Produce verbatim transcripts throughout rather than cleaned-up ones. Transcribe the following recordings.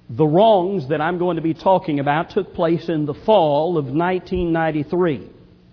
The wrongs that I'm going to be talking about took place in the fall of nineteen ninety-three.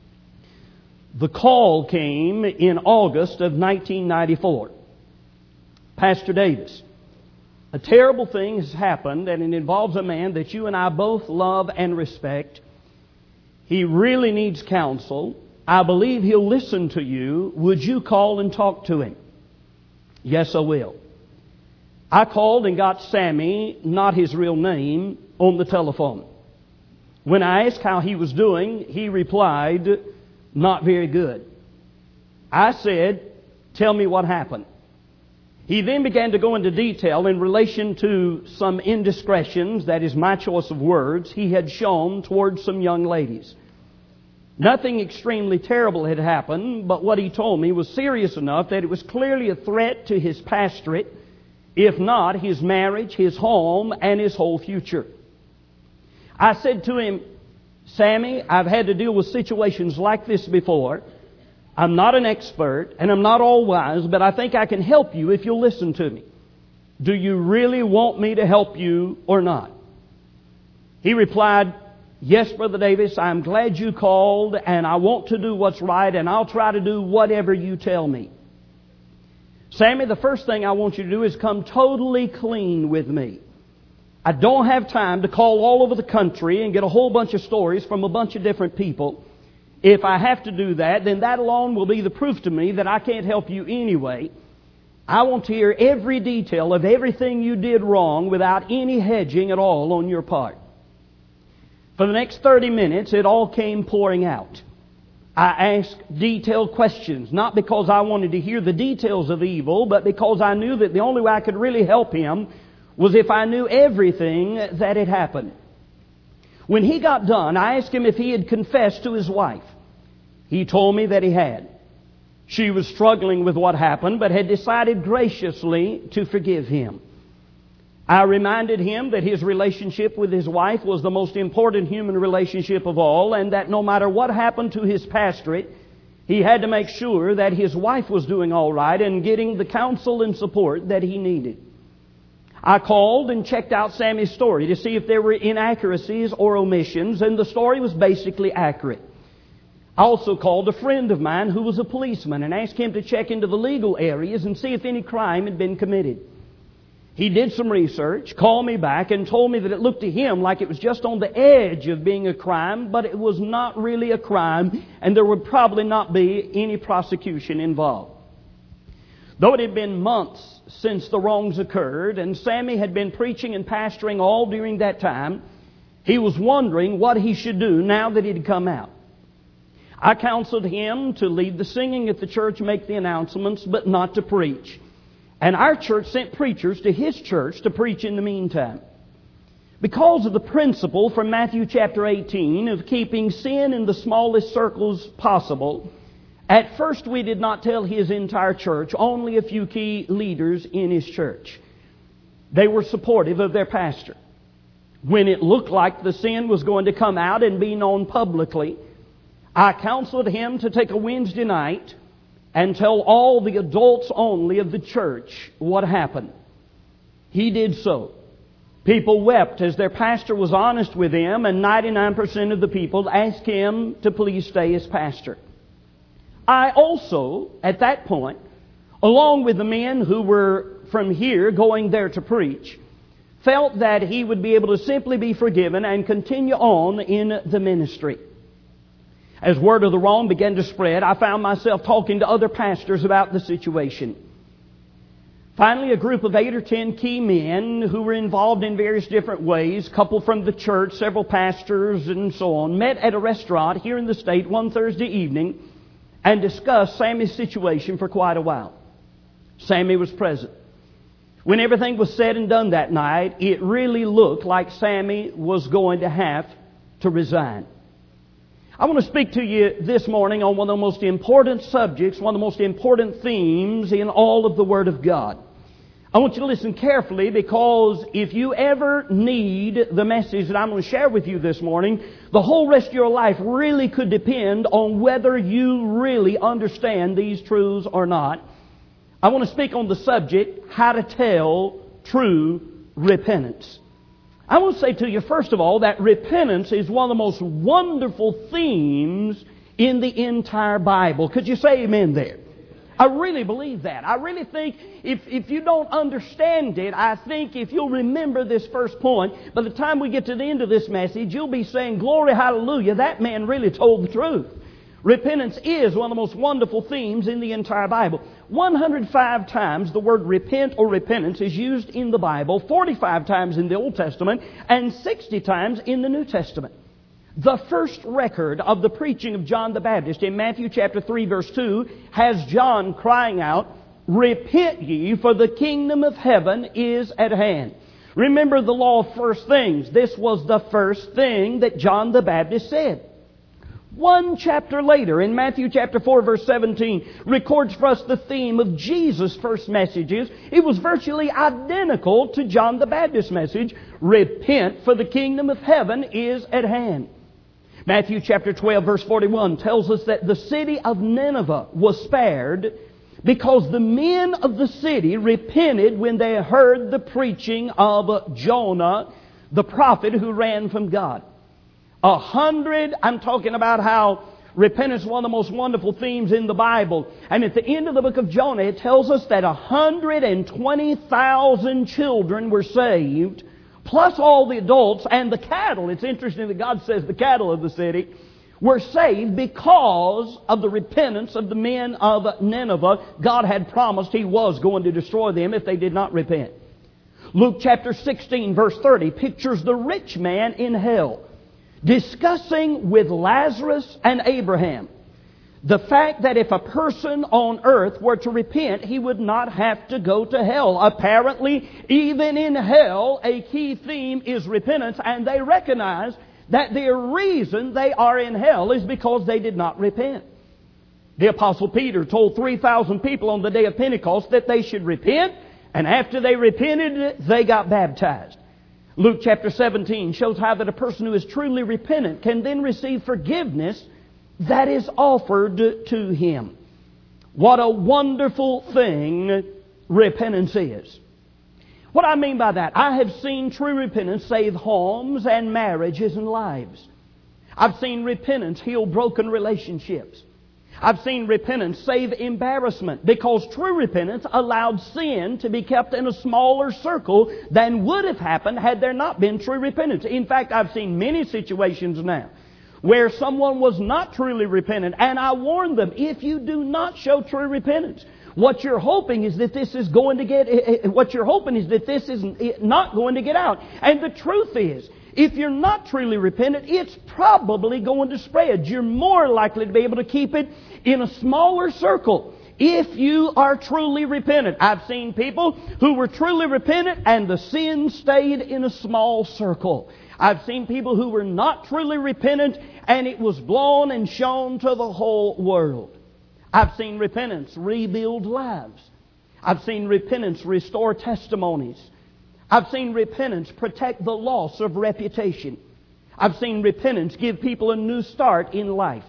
The call came in August of nineteen ninety-four. Pastor Davis, a terrible thing has happened, and it involves a man that you and I both love and respect. He really needs counsel. I believe he'll listen to you. Would you call and talk to him? Yes, I will. I called and got Sammy, not his real name, on the telephone. When I asked how he was doing, he replied, "Not very good." I said, "Tell me what happened." He then began to go into detail in relation to some indiscretions, that is my choice of words, he had shown towards some young ladies. Nothing extremely terrible had happened, but what he told me was serious enough that it was clearly a threat to his pastorate, if not his marriage, his home, and his whole future. I said to him, "Sammy, I've had to deal with situations like this before. I'm not an expert, and I'm not all wise, but I think I can help you if you'll listen to me. Do you really want me to help you or not?" He replied, "Yes, Brother Davis, I'm glad you called, and I want to do what's right, and I'll try to do whatever you tell me." Sammy, the first thing I want you to do is come totally clean with me. I don't have time to call all over the country and get a whole bunch of stories from a bunch of different people. If I have to do that, then that alone will be the proof to me that I can't help you anyway. I want to hear every detail of everything you did wrong without any hedging at all on your part. For the next thirty minutes, it all came pouring out. I asked detailed questions, not because I wanted to hear the details of evil, but because I knew that the only way I could really help him was if I knew everything that had happened. When he got done, I asked him if he had confessed to his wife. He told me that he had. She was struggling with what happened, but had decided graciously to forgive him. I reminded him that his relationship with his wife was the most important human relationship of all, and that no matter what happened to his pastorate, he had to make sure that his wife was doing all right and getting the counsel and support that he needed. I called and checked out Sammy's story to see if there were inaccuracies or omissions, and the story was basically accurate. I also called a friend of mine who was a policeman and asked him to check into the legal areas and see if any crime had been committed. He did some research, called me back, and told me that it looked to him like it was just on the edge of being a crime, but it was not really a crime, and there would probably not be any prosecution involved. Though it had been months since the wrongs occurred, and Sammy had been preaching and pastoring all during that time, he was wondering what he should do now that he had come out. I counseled him to lead the singing at the church, make the announcements, but not to preach. And our church sent preachers to his church to preach in the meantime. Because of the principle from Matthew chapter eighteen of keeping sin in the smallest circles possible, at first we did not tell his entire church, only a few key leaders in his church. They were supportive of their pastor. When it looked like the sin was going to come out and be known publicly, I counseled him to take a Wednesday night and tell all the adults only of the church what happened. He did so. People wept as their pastor was honest with them, and ninety-nine percent of the people asked him to please stay as pastor. I also, at that point, along with the men who were from here going there to preach, felt that he would be able to simply be forgiven and continue on in the ministry. As word of the wrong began to spread, I found myself talking to other pastors about the situation. Finally, a group of eight or ten key men who were involved in various different ways, a couple from the church, several pastors, and so on, met at a restaurant here in the state one Thursday evening and discussed Sammy's situation for quite a while. Sammy was present. When everything was said and done that night, it really looked like Sammy was going to have to resign. I want to speak to you this morning on one of the most important subjects, one of the most important themes in all of the Word of God. I want you to listen carefully, because if you ever need the message that I'm going to share with you this morning, the whole rest of your life really could depend on whether you really understand these truths or not. I want to speak on the subject, how to tell true repentance. I will say to you, first of all, that repentance is one of the most wonderful themes in the entire Bible. Could you say amen there? I really believe that. I really think if, if you don't understand it, I think if you'll remember this first point, by the time we get to the end of this message, you'll be saying, glory, hallelujah, that man really told the truth. Repentance is one of the most wonderful themes in the entire Bible. one hundred five times the word repent or repentance is used in the Bible, forty-five times in the Old Testament, and sixty times in the New Testament. The first record of the preaching of John the Baptist in Matthew chapter three verse two has John crying out, "Repent ye, for the kingdom of heaven is at hand." Remember the law of first things. This was the first thing that John the Baptist said. One chapter later, in Matthew chapter four verse seventeen, records for us the theme of Jesus' first messages. It was virtually identical to John the Baptist's message, "Repent, for the kingdom of heaven is at hand." Matthew chapter twelve verse forty-one tells us that the city of Nineveh was spared because the men of the city repented when they heard the preaching of Jonah, the prophet who ran from God. A hundred, I'm talking about how repentance is one of the most wonderful themes in the Bible. And at the end of the book of Jonah, it tells us that one hundred twenty thousand children were saved, plus all the adults and the cattle. It's interesting that God says the cattle of the city were saved because of the repentance of the men of Nineveh. God had promised He was going to destroy them if they did not repent. Luke chapter sixteen verse thirty pictures the rich man in hell discussing with Lazarus and Abraham the fact that if a person on earth were to repent, he would not have to go to hell. Apparently, even in hell, a key theme is repentance, and they recognize that the reason they are in hell is because they did not repent. The Apostle Peter told three thousand people on the day of Pentecost that they should repent, and after they repented, they got baptized. Luke chapter seventeen shows how that a person who is truly repentant can then receive forgiveness that is offered to him. What a wonderful thing repentance is. What I mean by that, I have seen true repentance save homes and marriages and lives. I've seen repentance heal broken relationships. I've seen repentance save embarrassment, because true repentance allowed sin to be kept in a smaller circle than would have happened had there not been true repentance. In fact, I've seen many situations now where someone was not truly repentant, and I warned them, if you do not show true repentance, what you're hoping is that this is going to get, what you're hoping is that this is not going to get out. And the truth is, if you're not truly repentant, it's probably going to spread. You're more likely to be able to keep it in a smaller circle if you are truly repentant. I've seen people who were truly repentant and the sin stayed in a small circle. I've seen people who were not truly repentant and it was blown and shown to the whole world. I've seen repentance rebuild lives. I've seen repentance restore testimonies. I've seen repentance protect the loss of reputation. I've seen repentance give people a new start in life.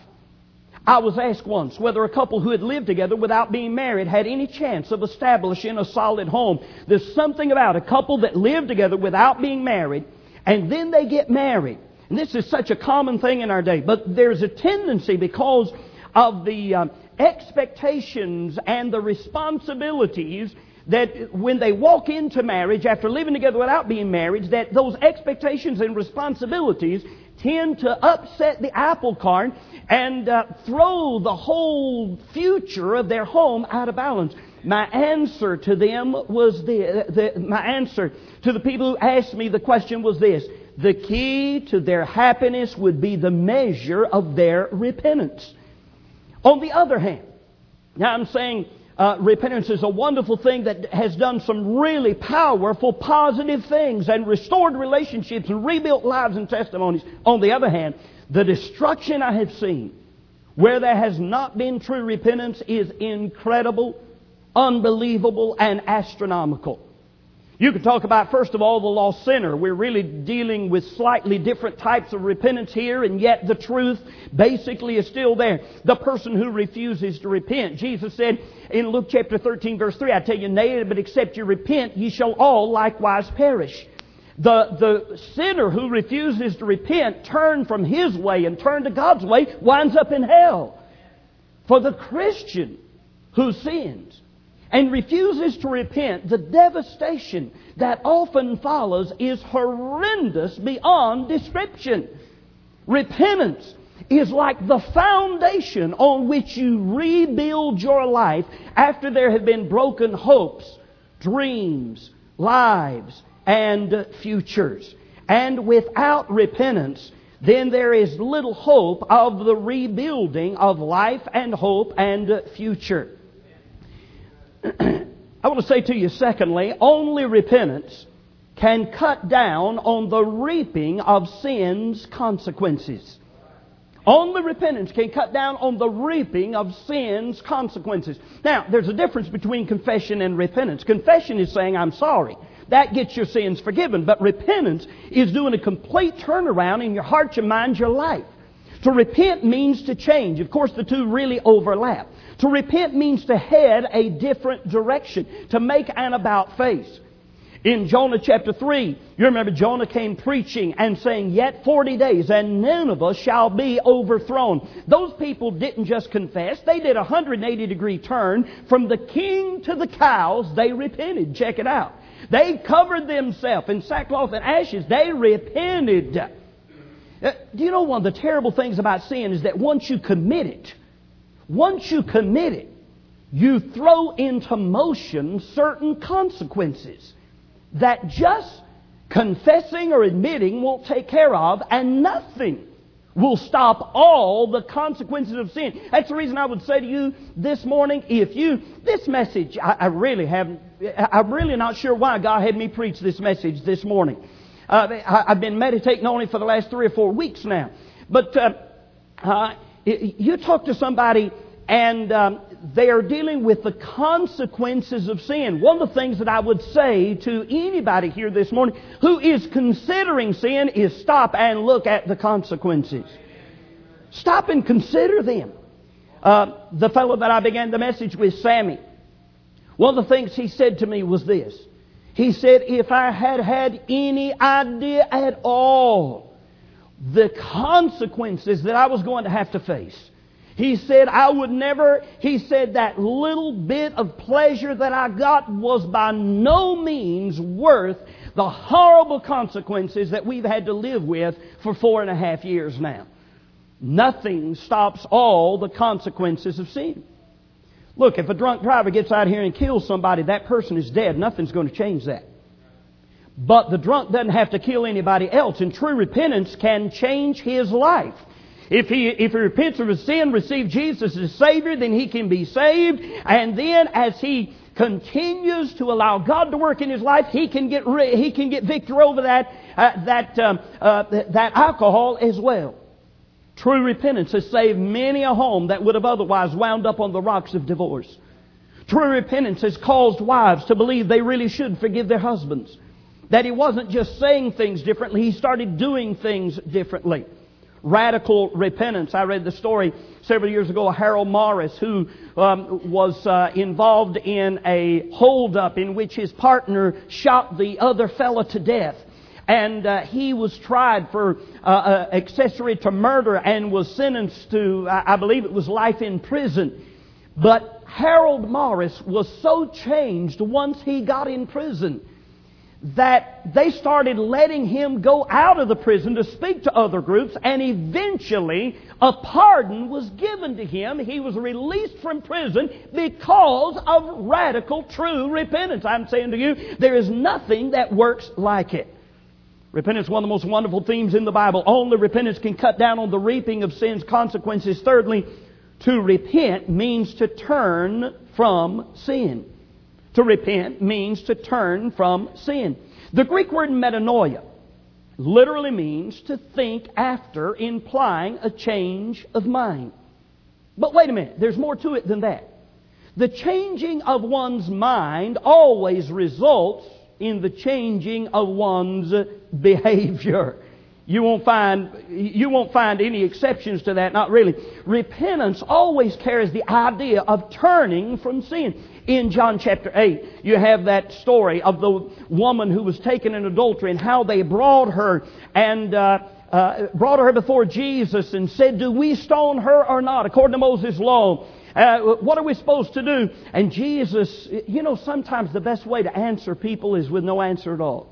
I was asked once whether a couple who had lived together without being married had any chance of establishing a solid home. There's something about a couple that live together without being married, and then they get married. And this is such a common thing in our day. But there's a tendency, because of the uh, expectations and the responsibilities, that when they walk into marriage after living together without being married, that those expectations and responsibilities tend to upset the apple cart and uh, throw the whole future of their home out of balance. My answer to them was the, the my answer to the people who asked me the question was this: the key to their happiness would be the measure of their repentance. On the other hand, now I'm saying Uh, repentance is a wonderful thing that has done some really powerful, positive things and restored relationships and rebuilt lives and testimonies. On the other hand, the destruction I have seen where there has not been true repentance is incredible, unbelievable, and astronomical. You could talk about, first of all, the lost sinner. We're really dealing with slightly different types of repentance here, and yet the truth basically is still there. The person who refuses to repent. Jesus said in Luke chapter thirteen verse three, I tell you, nay, but except you repent, ye shall all likewise perish. The, the sinner who refuses to repent, turn from his way and turn to God's way, winds up in hell. For the Christian who sins and refuses to repent, the devastation that often follows is horrendous beyond description. Repentance is like the foundation on which you rebuild your life after there have been broken hopes, dreams, lives, and futures. And without repentance, then there is little hope of the rebuilding of life and hope and future. I want to say to you, secondly, only repentance can cut down on the reaping of sin's consequences. Only repentance can cut down on the reaping of sin's consequences. Now, there's a difference between confession and repentance. Confession is saying, I'm sorry. That gets your sins forgiven. But repentance is doing a complete turnaround in your heart, your mind, your life. To repent means to change. Of course, the two really overlap. To repent means to head a different direction, to make an about face. In Jonah chapter three, you remember Jonah came preaching and saying, yet forty days and Nineveh shall be overthrown. Those people didn't just confess, they did a one hundred eighty degree turn. From the king to the cows, they repented. Check it out. They covered themselves in sackcloth and ashes. They repented. Uh, do you know one of the terrible things about sin is that once you commit it, once you commit it, you throw into motion certain consequences that just confessing or admitting won't take care of, and nothing will stop all the consequences of sin. That's the reason I would say to you this morning, if you, this message, I, I really haven't, I'm really not sure why God had me preach this message this morning. Uh, I, I've been meditating on it for the last three or four weeks now. But uh, uh, you talk to somebody and um, they are dealing with the consequences of sin. One of the things that I would say to anybody here this morning who is considering sin is stop and look at the consequences. Stop and consider them. Uh, the fellow that I began the message with, Sammy, one of the things he said to me was this. He said, if I had had any idea at all the consequences that I was going to have to face, he said, I would never, he said, that little bit of pleasure that I got was by no means worth the horrible consequences that we've had to live with for four and a half years now. Nothing stops all the consequences of sin. Look, if a drunk driver gets out here and kills somebody, that person is dead. Nothing's going to change that. But the drunk doesn't have to kill anybody else, and true repentance can change his life. If he, if he repents of his sin, receives Jesus as Savior, then he can be saved. And then as he continues to allow God to work in his life, he can get rid, he can get victory over that uh, that um, uh, that alcohol as well. True repentance has saved many a home that would have otherwise wound up on the rocks of divorce. True repentance has caused wives to believe they really should forgive their husbands. That he wasn't just saying things differently, he started doing things differently. Radical repentance. I read the story several years ago of Harold Morris, who um, was uh, involved in a holdup in which his partner shot the other fella to death. And uh, he was tried for uh, uh, accessory to murder and was sentenced to, I believe it was life in prison. But Harold Morris was so changed once he got in prison that they started letting him go out of the prison to speak to other groups, and eventually a pardon was given to him. He was released from prison because of radical, true repentance. I'm saying to you, there is nothing that works like it. Repentance is one of the most wonderful themes in the Bible. Only repentance can cut down on the reaping of sin's consequences. Thirdly, to repent means to turn from sin. To repent means to turn from sin. The Greek word metanoia literally means to think after, implying a change of mind. But wait a minute, there's more to it than that. The changing of one's mind always results in the changing of one's behavior. You won't find, you won't find any exceptions to that, not really. Repentance always carries the idea of turning from sin. In John chapter eight, you have that story of the woman who was taken in adultery and how they brought her and uh, uh, brought her before Jesus and said, do we stone her or not, according to Moses' law? Uh, what are we supposed to do? And Jesus, you know, sometimes the best way to answer people is with no answer at all.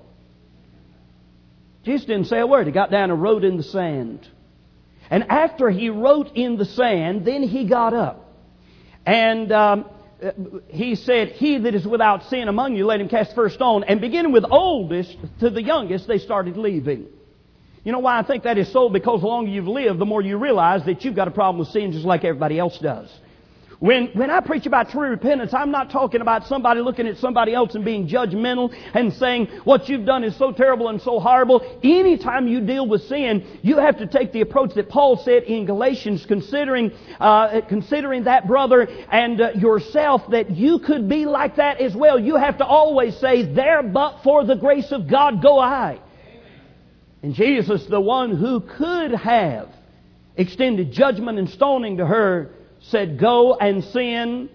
Jesus didn't say a word. He got down and wrote in the sand. And after he wrote in the sand, then he got up. And um, he said, he that is without sin among you, let him cast the first stone. And beginning with oldest to the youngest, they started leaving. You know why I think that is so? Because the longer you've lived, the more you realize that you've got a problem with sin just like everybody else does. When, when I preach about true repentance, I'm not talking about somebody looking at somebody else and being judgmental and saying what you've done is so terrible and so horrible. Anytime you deal with sin, you have to take the approach that Paul said in Galatians, considering uh, considering that brother and uh, yourself, that you could be like that as well. You have to always say, there but for the grace of God go I. And Jesus, the one who could have extended judgment and stoning to her, said, go and sin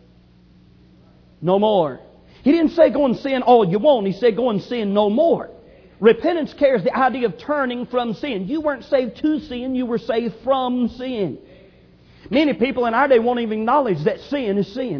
no more. He didn't say go and sin all you want. He said go and sin no more. Repentance carries the idea of turning from sin. You weren't saved to sin, you were saved from sin. Many people in our day won't even acknowledge that sin is sin.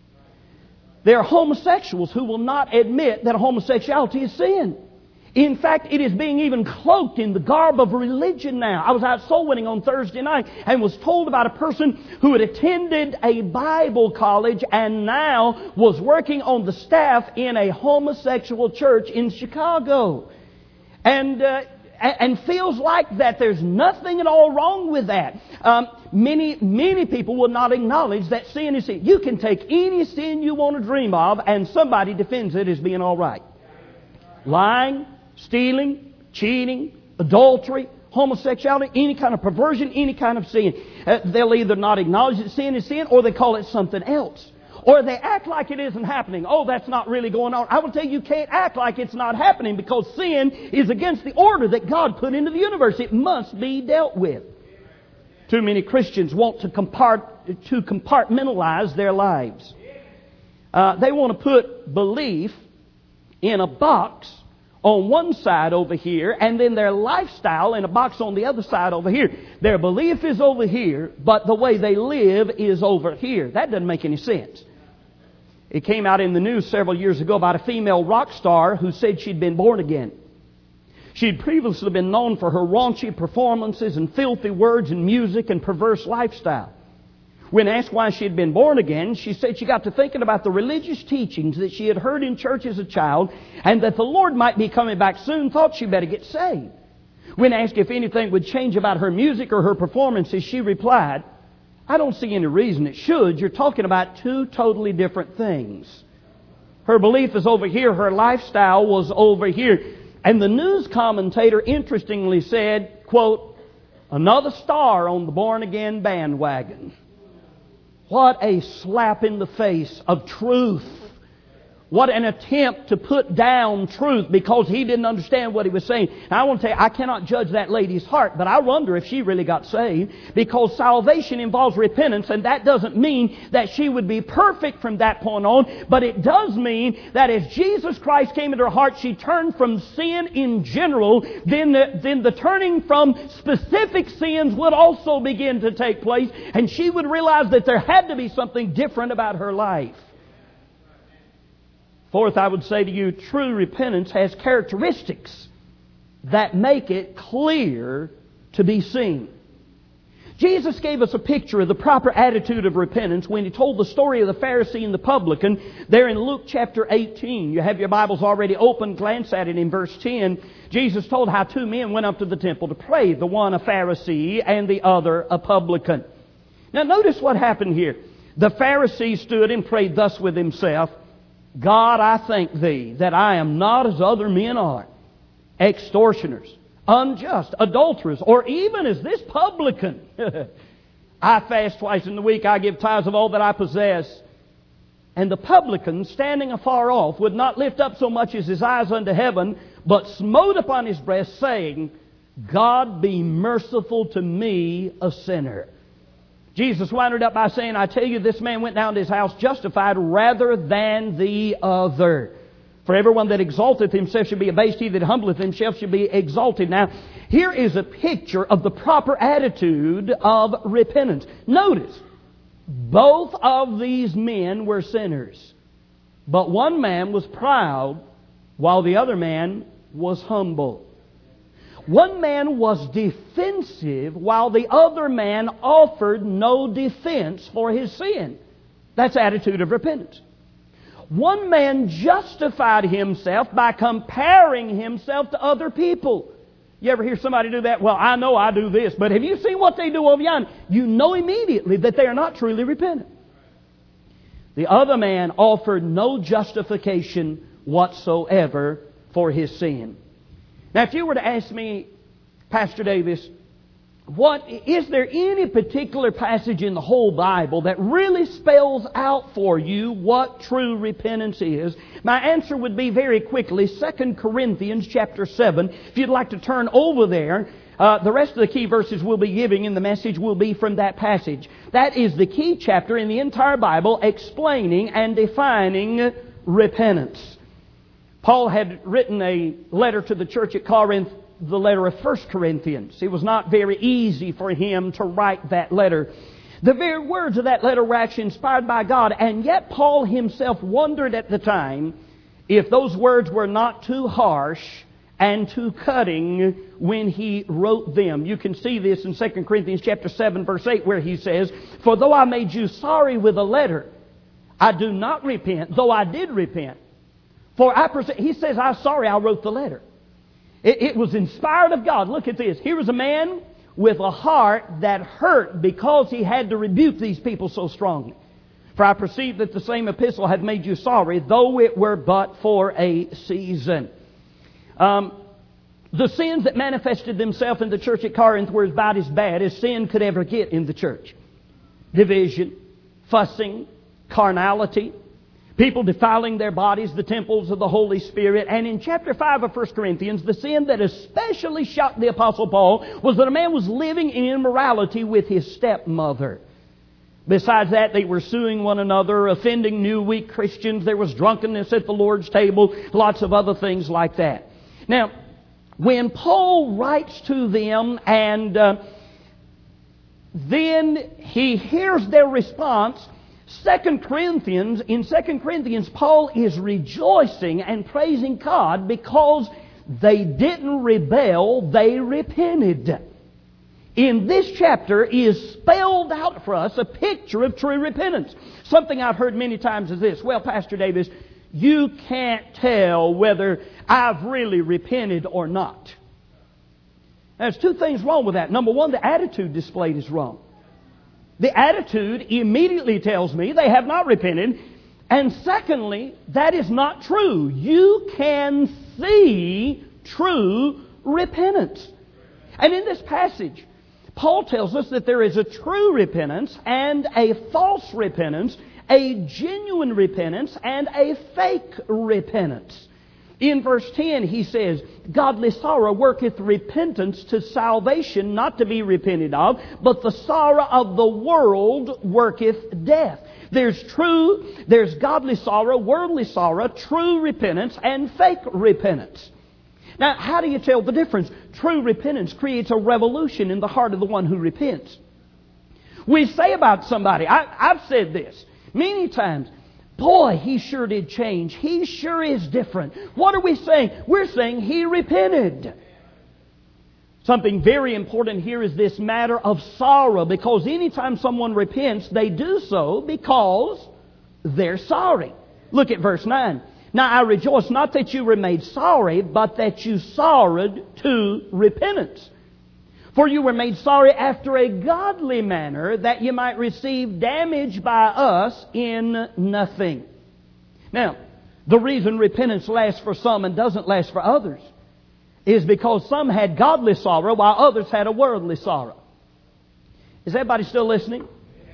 There are homosexuals who will not admit that homosexuality is sin. In fact, it is being even cloaked in the garb of religion now. I was out soul winning on Thursday night and was told about a person who had attended a Bible college and now was working on the staff in a homosexual church in Chicago. And uh, and feels like that there's nothing at all wrong with that. Um, many, many people will not acknowledge that sin is sin. You can take any sin you want to dream of and somebody defends it as being all right. Lying, stealing, cheating, adultery, homosexuality, any kind of perversion, any kind of sin. Uh, they'll either not acknowledge that sin is sin or they call it something else. Or they act like it isn't happening. Oh, that's not really going on. I will tell you, you can't act like it's not happening because sin is against the order that God put into the universe. It must be dealt with. Too many Christians want to, compart- to compartmentalize their lives. Uh, they want to put belief in a box on one side over here, and then their lifestyle in a box on the other side over here. Their belief is over here, but the way they live is over here. That doesn't make any sense. It came out in the news several years ago about a female rock star who said she'd been born again. She'd previously been known for her raunchy performances and filthy words and music and perverse lifestyle. When asked why she had been born again, she said she got to thinking about the religious teachings that she had heard in church as a child and that the Lord might be coming back soon, thought she better get saved. When asked if anything would change about her music or her performances, she replied, I don't see any reason it should. You're talking about two totally different things. Her belief is over here. Her lifestyle was over here. And the news commentator interestingly said, quote, another star on the born-again bandwagon. What a slap in the face of truth. What an attempt to put down truth because he didn't understand what he was saying. Now, I want to tell you, I cannot judge that lady's heart, but I wonder if she really got saved because salvation involves repentance, and that doesn't mean that she would be perfect from that point on, but it does mean that as Jesus Christ came into her heart, she turned from sin in general, then the, then the turning from specific sins would also begin to take place, and she would realize that there had to be something different about her life. Fourth, I would say to you, true repentance has characteristics that make it clear to be seen. Jesus gave us a picture of the proper attitude of repentance when He told the story of the Pharisee and the publican there in Luke chapter eighteen. You have your Bibles already open. Glance at it in verse ten. Jesus told how two men went up to the temple to pray, the one a Pharisee and the other a publican. Now notice what happened here. The Pharisee stood and prayed thus with himself, God, I thank Thee that I am not as other men are, extortioners, unjust, adulterers, or even as this publican. I fast twice in the week, I give tithes of all that I possess. And the publican, standing afar off, would not lift up so much as his eyes unto heaven, but smote upon his breast, saying, God be merciful to me, a sinner. Jesus wound up by saying, I tell you, this man went down to his house justified rather than the other. For everyone that exalteth himself shall be abased, he that humbleth himself shall be exalted. Now, here is a picture of the proper attitude of repentance. Notice, both of these men were sinners. But one man was proud, while the other man was humble. One man was defensive, while the other man offered no defense for his sin. That's the attitude of repentance. One man justified himself by comparing himself to other people. You ever hear somebody do that? Well, I know I do this, but have you seen what they do over yonder? You know immediately that they are not truly repentant. The other man offered no justification whatsoever for his sin. Now, if you were to ask me, Pastor Davis, what is there any particular passage in the whole Bible that really spells out for you what true repentance is? My answer would be very quickly Second Corinthians chapter seven. If you'd like to turn over there, uh, the rest of the key verses we'll be giving in the message will be from that passage. That is the key chapter in the entire Bible explaining and defining repentance. Paul had written a letter to the church at Corinth, the letter of First Corinthians. It was not very easy for him to write that letter. The very words of that letter were actually inspired by God, and yet Paul himself wondered at the time if those words were not too harsh and too cutting when he wrote them. You can see this in Second Corinthians chapter seven, verse eight, where he says, For though I made you sorry with a letter, I do not repent, though I did repent. For I perceive, he says, I'm sorry I wrote the letter. It, it was inspired of God. Look at this. Here was a man with a heart that hurt because he had to rebuke these people so strongly. For I perceive that the same epistle had made you sorry, though it were but for a season. Um, the sins that manifested themselves in the church at Corinth were about as bad as sin could ever get in the church. Division, fussing, carnality, people defiling their bodies, the temples of the Holy Spirit. And in chapter five of First Corinthians, the sin that especially shocked the Apostle Paul was that a man was living in immorality with his stepmother. Besides that, they were suing one another, offending new, weak Christians. There was drunkenness at the Lord's table, lots of other things like that. Now, when Paul writes to them and uh, then he hears their response, Second Corinthians, in Second Corinthians, Paul is rejoicing and praising God because they didn't rebel, they repented. In this chapter is spelled out for us a picture of true repentance. Something I've heard many times is this, well, Pastor Davis, you can't tell whether I've really repented or not. There's two things wrong with that. Number one, the attitude displayed is wrong. The attitude immediately tells me they have not repented. And secondly, that is not true. You can see true repentance. And in this passage, Paul tells us that there is a true repentance and a false repentance, a genuine repentance and a fake repentance. In verse ten, he says, Godly sorrow worketh repentance to salvation, not to be repented of, but the sorrow of the world worketh death. There's true, there's godly sorrow, worldly sorrow, true repentance, and fake repentance. Now, how do you tell the difference? True repentance creates a revolution in the heart of the one who repents. We say about somebody, I, I've said this many times, boy, he sure did change. He sure is different. What are we saying? We're saying he repented. Something very important here is this matter of sorrow, because anytime someone repents, they do so because they're sorry. Look at verse nine. Now I rejoice not that you were made sorry, but that you sorrowed to repentance. For you were made sorry after a godly manner, that you might receive damage by us in nothing. Now, the reason repentance lasts for some and doesn't last for others is because some had godly sorrow while others had a worldly sorrow. Is everybody still listening?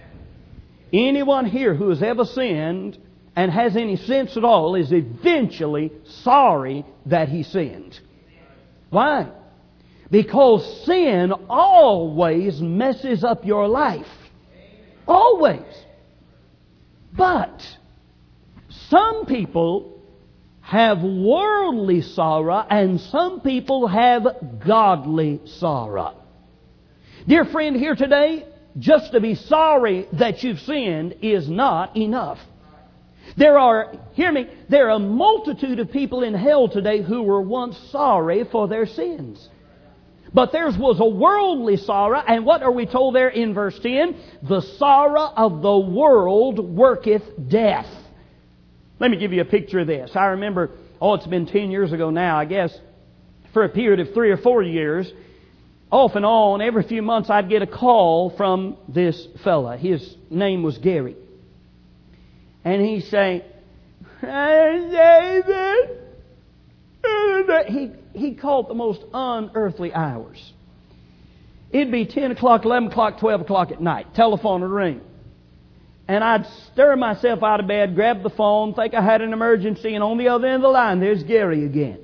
Anyone here who has ever sinned and has any sense at all is eventually sorry that he sinned. Why? Because sin always messes up your life. Always. But some people have worldly sorrow and some people have godly sorrow. Dear friend, here today, just to be sorry that you've sinned is not enough. There are, hear me, there are a multitude of people in hell today who were once sorry for their sins. But theirs was a worldly sorrow, and what are we told there in verse ten? The sorrow of the world worketh death. Let me give you a picture of this. I remember, oh, it's been ten years ago now, I guess, for a period of three or four years, off and on, every few months I'd get a call from this fella. His name was Gary. And he'd say, "Hey, David." He, he called the most unearthly hours. It'd be ten o'clock, eleven o'clock, twelve o'clock at night. Telephone would ring. And I'd stir myself out of bed, grab the phone, think I had an emergency, and on the other end of the line, there's Gary again.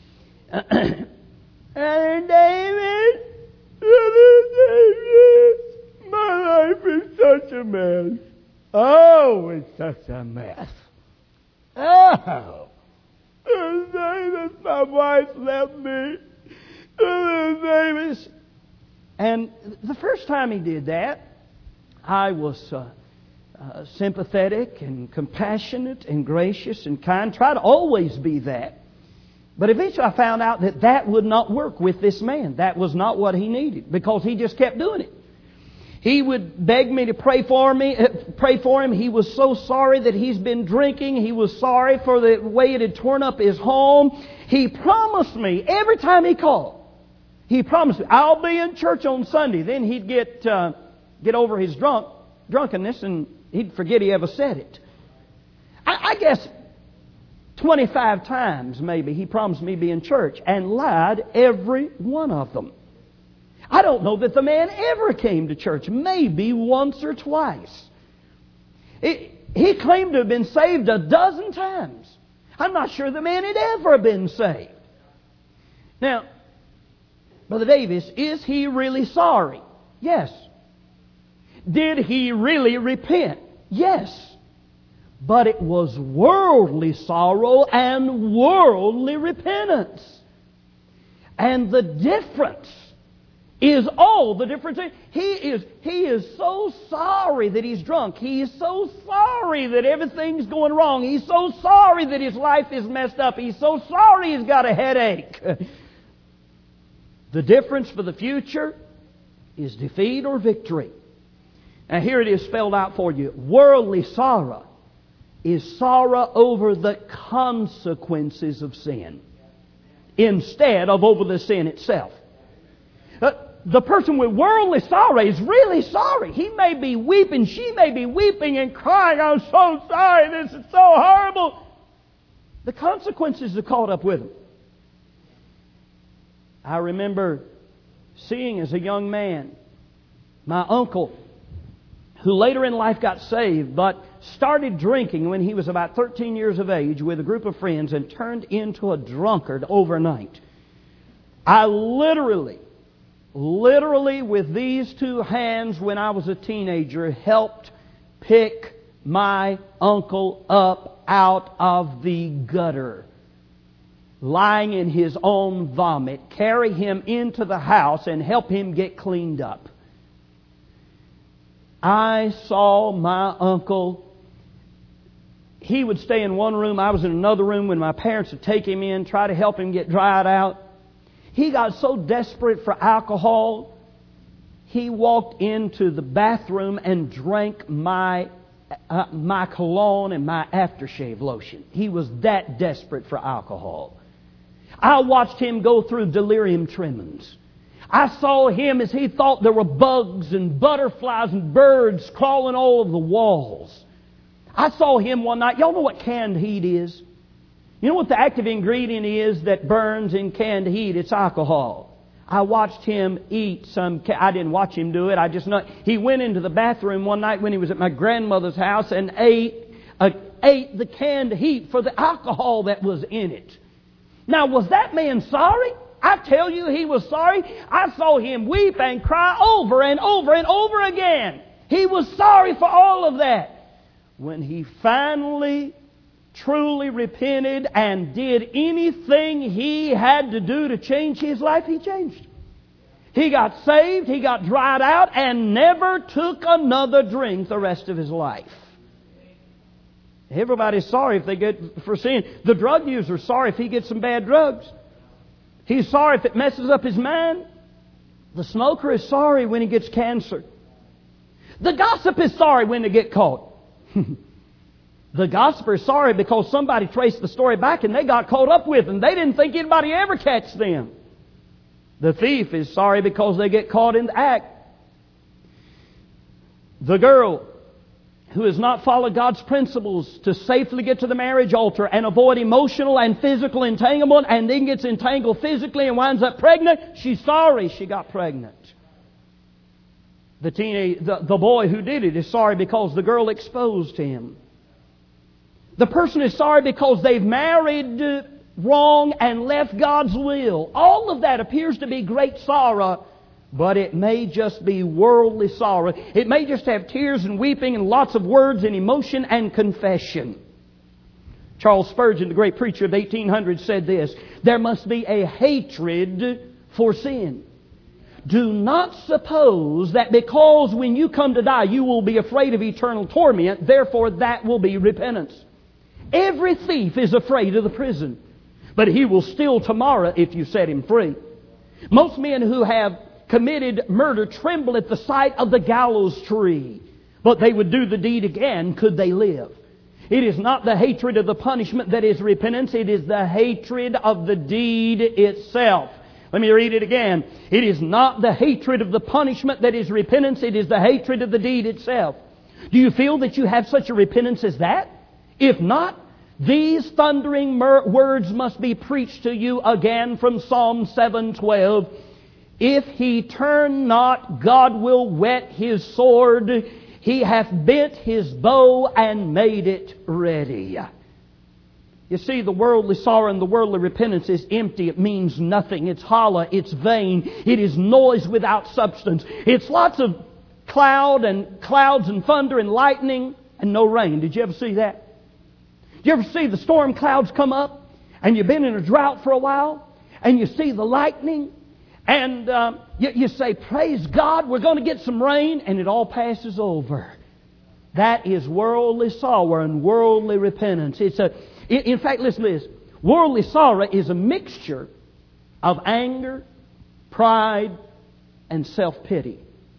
"Brother David, Brother David, my life is such a mess. Oh, it's such a mess. Oh, Brother David, my wife left me. Brother David." And the first time he did that, I was uh, uh, sympathetic and compassionate and gracious and kind. Try to always be that. But eventually I found out that that would not work with this man. That was not what he needed, because he just kept doing it. He would beg me to pray for me, uh, pray for him. He was so sorry that he's been drinking. He was sorry for the way it had torn up his home. He promised me every time he called. He promised me, "I'll be in church on Sunday." Then he'd get uh, get over his drunk drunkenness and he'd forget he ever said it. I, I guess twenty-five times maybe he promised me to be in church and lied every one of them. I don't know that the man ever came to church, maybe once or twice. It, he claimed to have been saved a dozen times. I'm not sure the man had ever been saved. Now, Brother Davis, is he really sorry? Yes. Did he really repent? Yes. But it was worldly sorrow and worldly repentance. And the difference is all the difference. He is, he is so sorry that he's drunk. He is so sorry that everything's going wrong. He's so sorry that his life is messed up. He's so sorry he's got a headache. The difference for the future is defeat or victory. Now here it is spelled out for you. Worldly sorrow is sorrow over the consequences of sin instead of over the sin itself. Uh, the person with worldly sorrow is really sorry. He may be weeping, she may be weeping and crying, "I'm so sorry, this is so horrible." The consequences are caught up with them. I remember seeing as a young man my uncle, who later in life got saved, but started drinking when he was about thirteen years of age with a group of friends and turned into a drunkard overnight. I literally, literally with these two hands when I was a teenager helped pick my uncle up out of the gutter, lying in his own vomit, carry him into the house and help him get cleaned up. I saw my uncle. He would stay in one room. I was in another room when my parents would take him in, try to help him get dried out. He got so desperate for alcohol, he walked into the bathroom and drank my uh, my cologne and my aftershave lotion. He was that desperate for alcohol. I watched him go through delirium tremens. I saw him as he thought there were bugs and butterflies and birds crawling all over the walls. I saw him one night. Y'all know what canned heat is? You know what the active ingredient is that burns in canned heat? It's alcohol. I watched him eat some... I didn't watch him do it. I just know... He went into the bathroom one night when he was at my grandmother's house and ate, uh, ate the canned heat for the alcohol that was in it. Now, was that man sorry? I I tell you, he was sorry. I saw him weep and cry over and over and over again. He was sorry for all of that. When he finally, truly repented and did anything he had to do to change his life, he changed. He got saved, he got dried out, and never took another drink the rest of his life. Everybody's sorry if they get for sin. The drug user's sorry if he gets some bad drugs. He's sorry if it messes up his mind. The smoker is sorry when he gets cancer. The gossip is sorry when they get caught. The gossiper is sorry because somebody traced the story back and they got caught up with them. They didn't think anybody ever catch them. The thief is sorry because they get caught in the act. The girl who has not followed God's principles to safely get to the marriage altar and avoid emotional and physical entanglement, and then gets entangled physically and winds up pregnant, she's sorry she got pregnant. The teenage, the, the boy who did it is sorry because the girl exposed him. The person is sorry because they've married wrong and left God's will. All of that appears to be great sorrow, but it may just be worldly sorrow. It may just have tears and weeping and lots of words and emotion and confession. Charles Spurgeon, the great preacher of eighteen hundred, said this: there must be a hatred for sin. Do not suppose that because when you come to die you will be afraid of eternal torment, therefore that will be repentance. Every thief is afraid of the prison, but he will steal tomorrow if you set him free. Most men who have committed murder tremble at the sight of the gallows tree, but they would do the deed again could they live. It is not the hatred of the punishment that is repentance, it is the hatred of the deed itself. Let me read it again. It is not the hatred of the punishment that is repentance, it is the hatred of the deed itself. Do you feel that you have such a repentance as that? If not, these thundering mer- words must be preached to you again from Psalm seven twelve. If he turn not, God will whet his sword. He hath bent his bow and made it ready. You see, the worldly sorrow and the worldly repentance is empty. It means nothing. It's hollow. It's vain. It is noise without substance. It's lots of cloud and clouds and thunder and lightning and no rain. Did you ever see that? Did you ever see the storm clouds come up and you've been in a drought for a while and you see the lightning and uh, you, you say, praise God, we're going to get some rain, and it all passes over? That is worldly sorrow and worldly repentance. It's a, in, in fact, listen to this. Worldly sorrow is a mixture of anger, pride, and self-pity.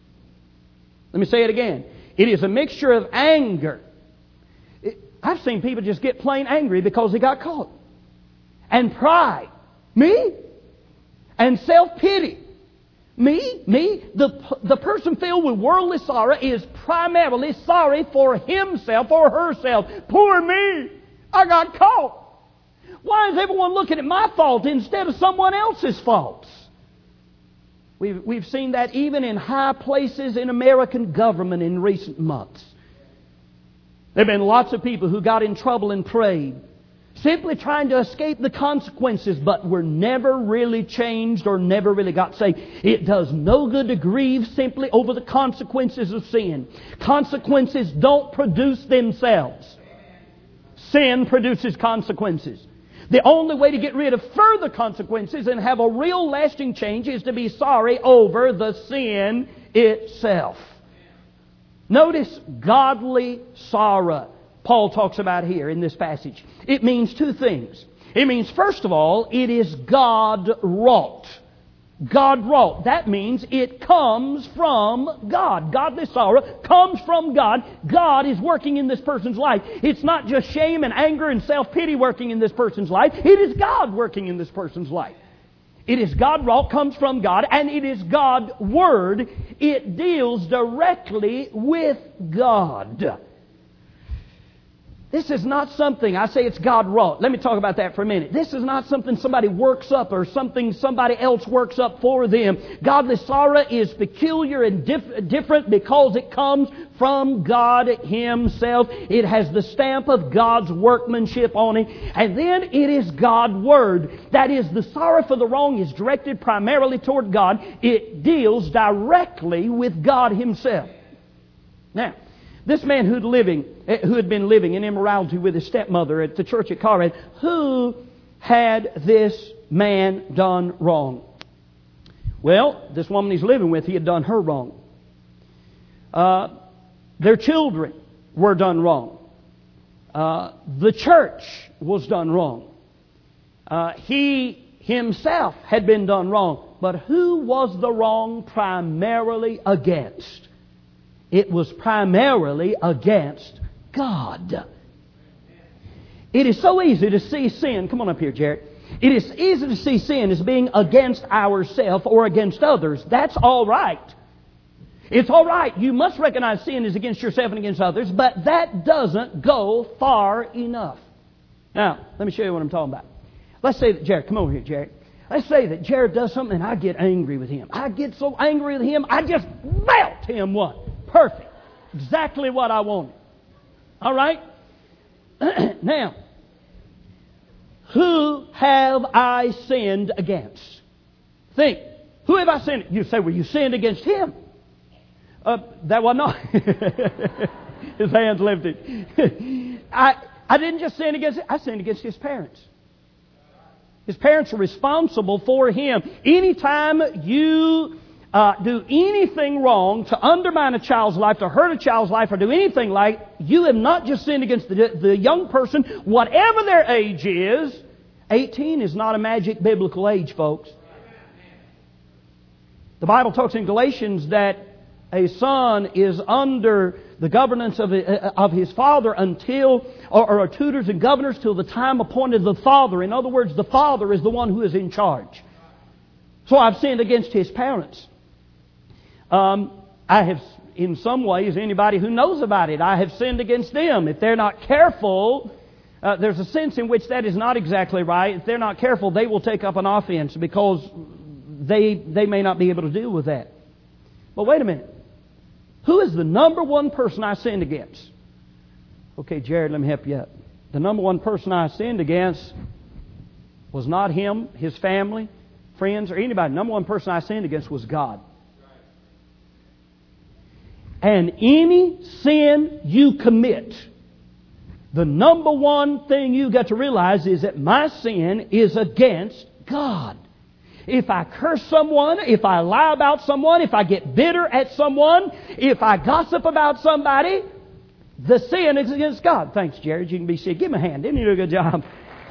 Let me say it again. It is a mixture of anger. I've seen people just get plain angry because they got caught. And pride. Me? And self-pity. Me? Me? The, the person filled with worldly sorrow is primarily sorry for himself or herself. Poor me! I got caught. Why is everyone looking at my fault instead of someone else's faults? We've, we've seen that even in high places in American government in recent months. There have been lots of people who got in trouble and prayed, simply trying to escape the consequences, but were never really changed or never really got saved. It does no good to grieve simply over the consequences of sin. Consequences don't produce themselves. Sin produces consequences. The only way to get rid of further consequences and have a real lasting change is to be sorry over the sin itself. Notice godly sorrow Paul talks about here in this passage. It means two things. It means, first of all, it is God-wrought. God-wrought. That means it comes from God. Godly sorrow comes from God. God is working in this person's life. It's not just shame and anger and self-pity working in this person's life. It is God working in this person's life. It is God-wrought, comes from God, and it is God's Word. It deals directly with God. This is not something, I say it's God-wrought. Let me talk about that for a minute. This is not something somebody works up or something somebody else works up for them. Godly sorrow is peculiar and dif- different because it comes from God Himself. It has the stamp of God's workmanship on it. And then it is God's Word. That is, the sorrow for the wrong is directed primarily toward God. It deals directly with God Himself. Now, this man who'd living, who had been living in immorality with his stepmother at the church at Corinth, who had this man done wrong? Well, this woman he's living with, he had done her wrong. Uh, their children were done wrong. Uh, the church was done wrong. Uh, he himself had been done wrong. But who was the wrong primarily against? It was primarily against God. It is so easy to see sin. Come on up here, Jared. It is easy to see sin as being against ourselves or against others. That's all right. It's all right. You must recognize sin is against yourself and against others, but that doesn't go far enough. Now, let me show you what I'm talking about. Let's say that Jared, come over here, Jared. Let's say that Jared does something and I get angry with him. I get so angry with him, I just melt him one. Perfect. Exactly what I wanted. All right? Now, who have I sinned against? Think. Who have I sinned? You say, well, you sinned against him. Uh, that was not. His hands lifted. I, I didn't just sin against him. I sinned against his parents. His parents are responsible for him. Anytime you uh, do anything wrong to undermine a child's life, to hurt a child's life, or do anything like, you have not just sinned against the, the young person, whatever their age is. eighteen is not a magic biblical age, folks. The Bible talks in Galatians that a son is under the governance of, of his father until, or, or tutors and governors till the time appointed the father. In other words, the father is the one who is in charge. So I've sinned against his parents. Um, I have, in some ways, anybody who knows about it, I have sinned against them. If they're not careful, uh, there's a sense in which that is not exactly right. If they're not careful, they will take up an offense because they they may not be able to deal with that. But wait a minute. Who is the number one person I sinned against? Okay, Jared, let me help you out. The number one person I sinned against was not him, his family, friends, or anybody. The number one person I sinned against was God. And any sin you commit, the number one thing you got to realize is that my sin is against God. If I curse someone, if I lie about someone, if I get bitter at someone, if I gossip about somebody, the sin is against God. Thanks, Jared. You can be seated. Give him a hand. Didn't you do a good job?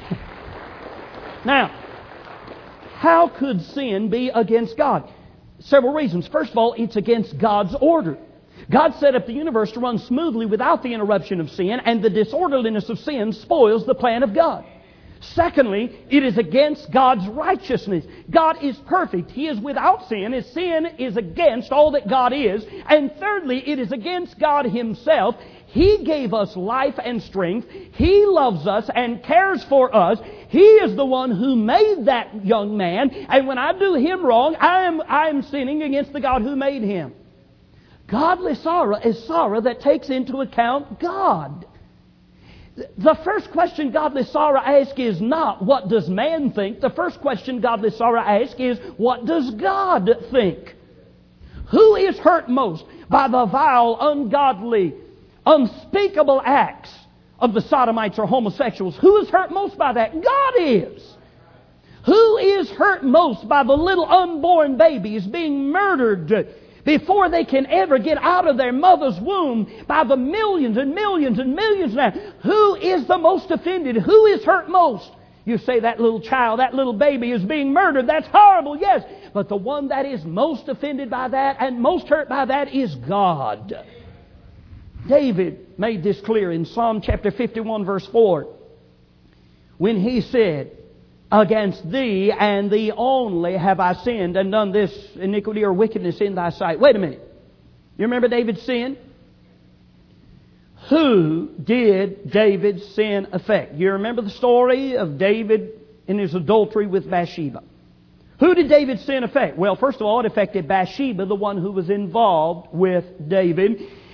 Now, how could sin be against God? Several reasons. First of all, it's against God's order. God set up the universe to run smoothly without the interruption of sin, and the disorderliness of sin spoils the plan of God. Secondly, it is against God's righteousness. God is perfect. He is without sin. His sin is against all that God is. And thirdly, it is against God Himself. He gave us life and strength. He loves us and cares for us. He is the one who made that young man. And when I do him wrong, I am, I am sinning against the God who made him. Godly sorrow is sorrow that takes into account God. The first question godly sorrow asks is not, what does man think? The first question godly sorrow asks is, what does God think? Who is hurt most by the vile, ungodly, unspeakable acts of the sodomites or homosexuals? Who is hurt most by that? God is. Who is hurt most by the little unborn babies being murdered before they can ever get out of their mother's womb by the millions and millions and millions now? Who is the most offended? Who is hurt most? You say that little child, that little baby is being murdered. That's horrible, yes. But the one that is most offended by that and most hurt by that is God. David made this clear in Psalm chapter fifty-one verse four when he said, against thee and thee only have I sinned and done this iniquity or wickedness in thy sight. Wait a minute. You remember David's sin? Who did David's sin affect? You remember the story of David in his adultery with Bathsheba. Who did David's sin affect? Well, first of all, it affected Bathsheba, the one who was involved with David.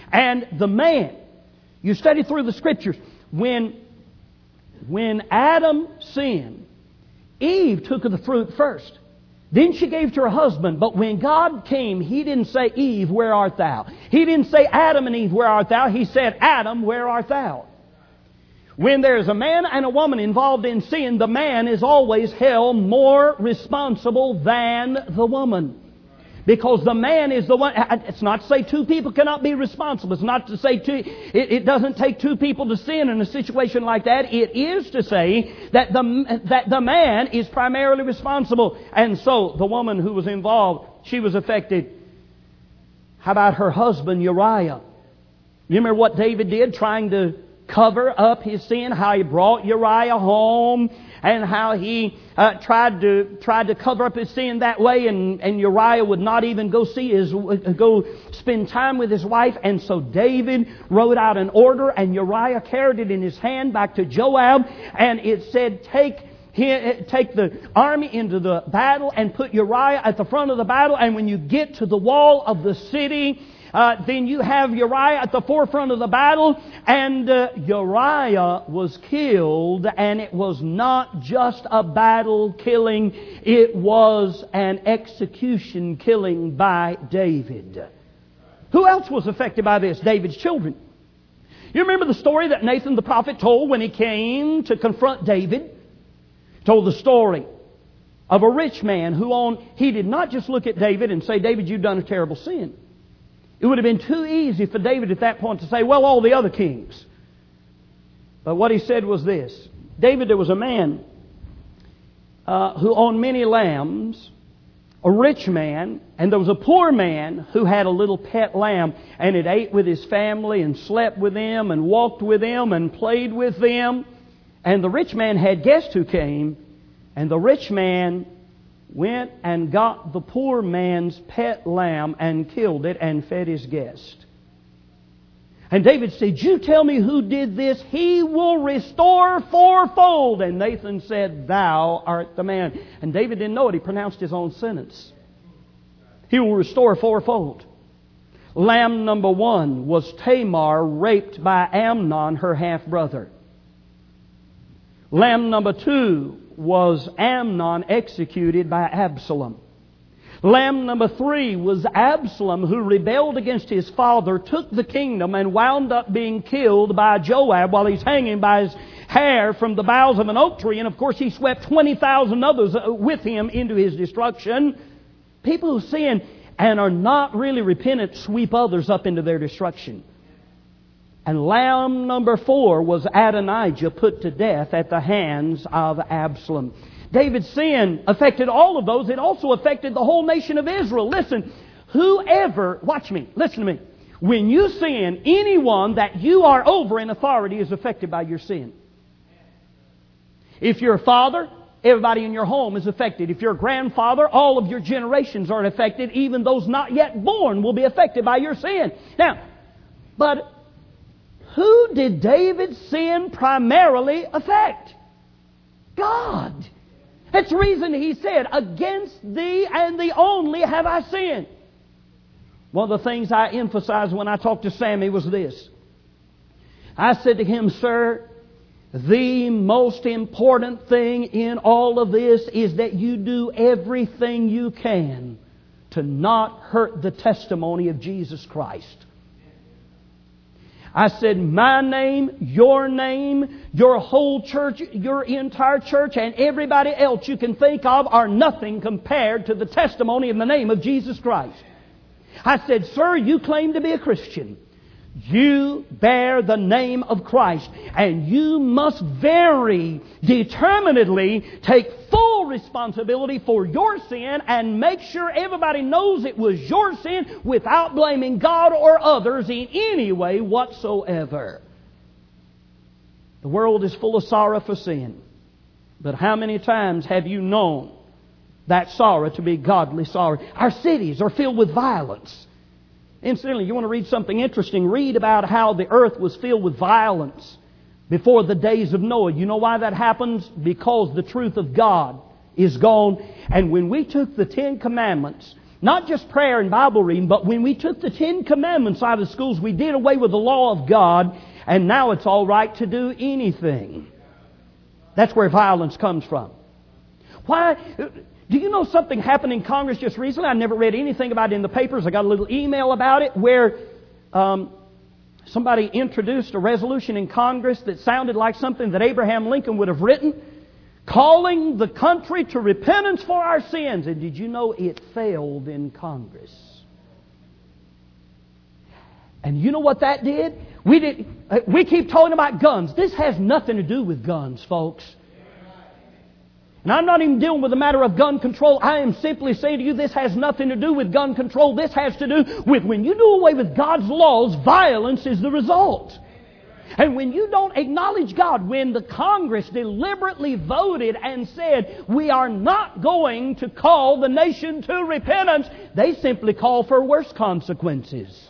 And the man, you study through the Scriptures, when, when Adam sinned, Eve took of the fruit first. Then she gave to her husband. But when God came, He didn't say, Eve, where art thou? He didn't say, Adam and Eve, where art thou? He said, Adam, where art thou? When there's a man and a woman involved in sin, the man is always held more responsible than the woman. Because the man is the one. It's not to say two people cannot be responsible. It's not to say two. It, it doesn't take two people to sin in a situation like that. It is to say that the that the man is primarily responsible. And so the woman who was involved, she was affected. How about her husband Uriah? You remember what David did, trying to cover up his sin? How he brought Uriah home, and how he uh, tried to tried to cover up his sin that way, and, and Uriah would not even go see his go spend time with his wife. And so David wrote out an order, and Uriah carried it in his hand back to Joab, and it said, "Take take the army into the battle and put Uriah at the front of the battle, and when you get to the wall of the city, Uh, then you have Uriah at the forefront of the battle." And uh, Uriah was killed, and it was not just a battle killing, it was an execution killing by David. Who else was affected by this? David's children. You remember the story that Nathan the prophet told when he came to confront David? Told the story of a rich man who on he did not just look at David and say, "David, you've done a terrible sin." It would have been too easy for David at that point to say, "Well, all the other kings." But what he said was this. David, there was a man uh, who owned many lambs, a rich man, and there was a poor man who had a little pet lamb, and it ate with his family and slept with them and walked with them and played with them. And the rich man had guests who came, and the rich man went and got the poor man's pet lamb and killed it and fed his guest. And David said, "You tell me who did this. He will restore fourfold." And Nathan said, "Thou art the man." And David didn't know it. He pronounced his own sentence. He will restore fourfold. Lamb number one was Tamar, raped by Amnon, her half-brother. Lamb number two was Amnon, executed by Absalom. Lamb number three was Absalom, who rebelled against his father, took the kingdom, and wound up being killed by Joab while he's hanging by his hair from the boughs of an oak tree. And of course he swept twenty thousand others with him into his destruction. People who sin and are not really repentant sweep others up into their destruction. And lamb number four was Adonijah, put to death at the hands of Absalom. David's sin affected all of those. It also affected the whole nation of Israel. Listen, whoever, watch me, listen to me. When you sin, anyone that you are over in authority is affected by your sin. If you're a father, everybody in your home is affected. If you're a grandfather, all of your generations are affected. Even those not yet born will be affected by your sin. Now, but who did David's sin primarily affect? God. That's the reason he said, "Against thee and thee only have I sinned." One of the things I emphasized when I talked to Sammy was this. I said to him, "Sir, the most important thing in all of this is that you do everything you can to not hurt the testimony of Jesus Christ." I said, my name, your name, your whole church, your entire church, and everybody else you can think of are nothing compared to the testimony in the name of Jesus Christ. I said, "Sir, you claim to be a Christian. You bear the name of Christ, and you must very determinedly take full responsibility for your sin and make sure everybody knows it was your sin without blaming God or others in any way whatsoever." The world is full of sorrow for sin. But how many times have you known that sorrow to be godly sorrow? Our cities are filled with violence. Incidentally, you want to read something interesting? Read about how the earth was filled with violence before the days of Noah. You know why that happens? Because the truth of God is gone. And when we took the Ten Commandments Not just prayer and Bible reading, but when we took the Ten Commandments out of the schools, we did away with the law of God, and now it's all right to do anything. That's where violence comes from. Why? Do you know something happened in Congress just recently? I never read anything about it in the papers. I got a little email about it where um, somebody introduced a resolution in Congress that sounded like something that Abraham Lincoln would have written, calling the country to repentance for our sins. And did you know it failed in Congress? And you know what that did? We did. We keep talking about guns. This has nothing to do with guns, folks. And I'm not even dealing with the matter of gun control. I am simply saying to you, this has nothing to do with gun control. This has to do with when you do away with God's laws, violence is the result. And when you don't acknowledge God, when the Congress deliberately voted and said, we are not going to call the nation to repentance, they simply call for worse consequences.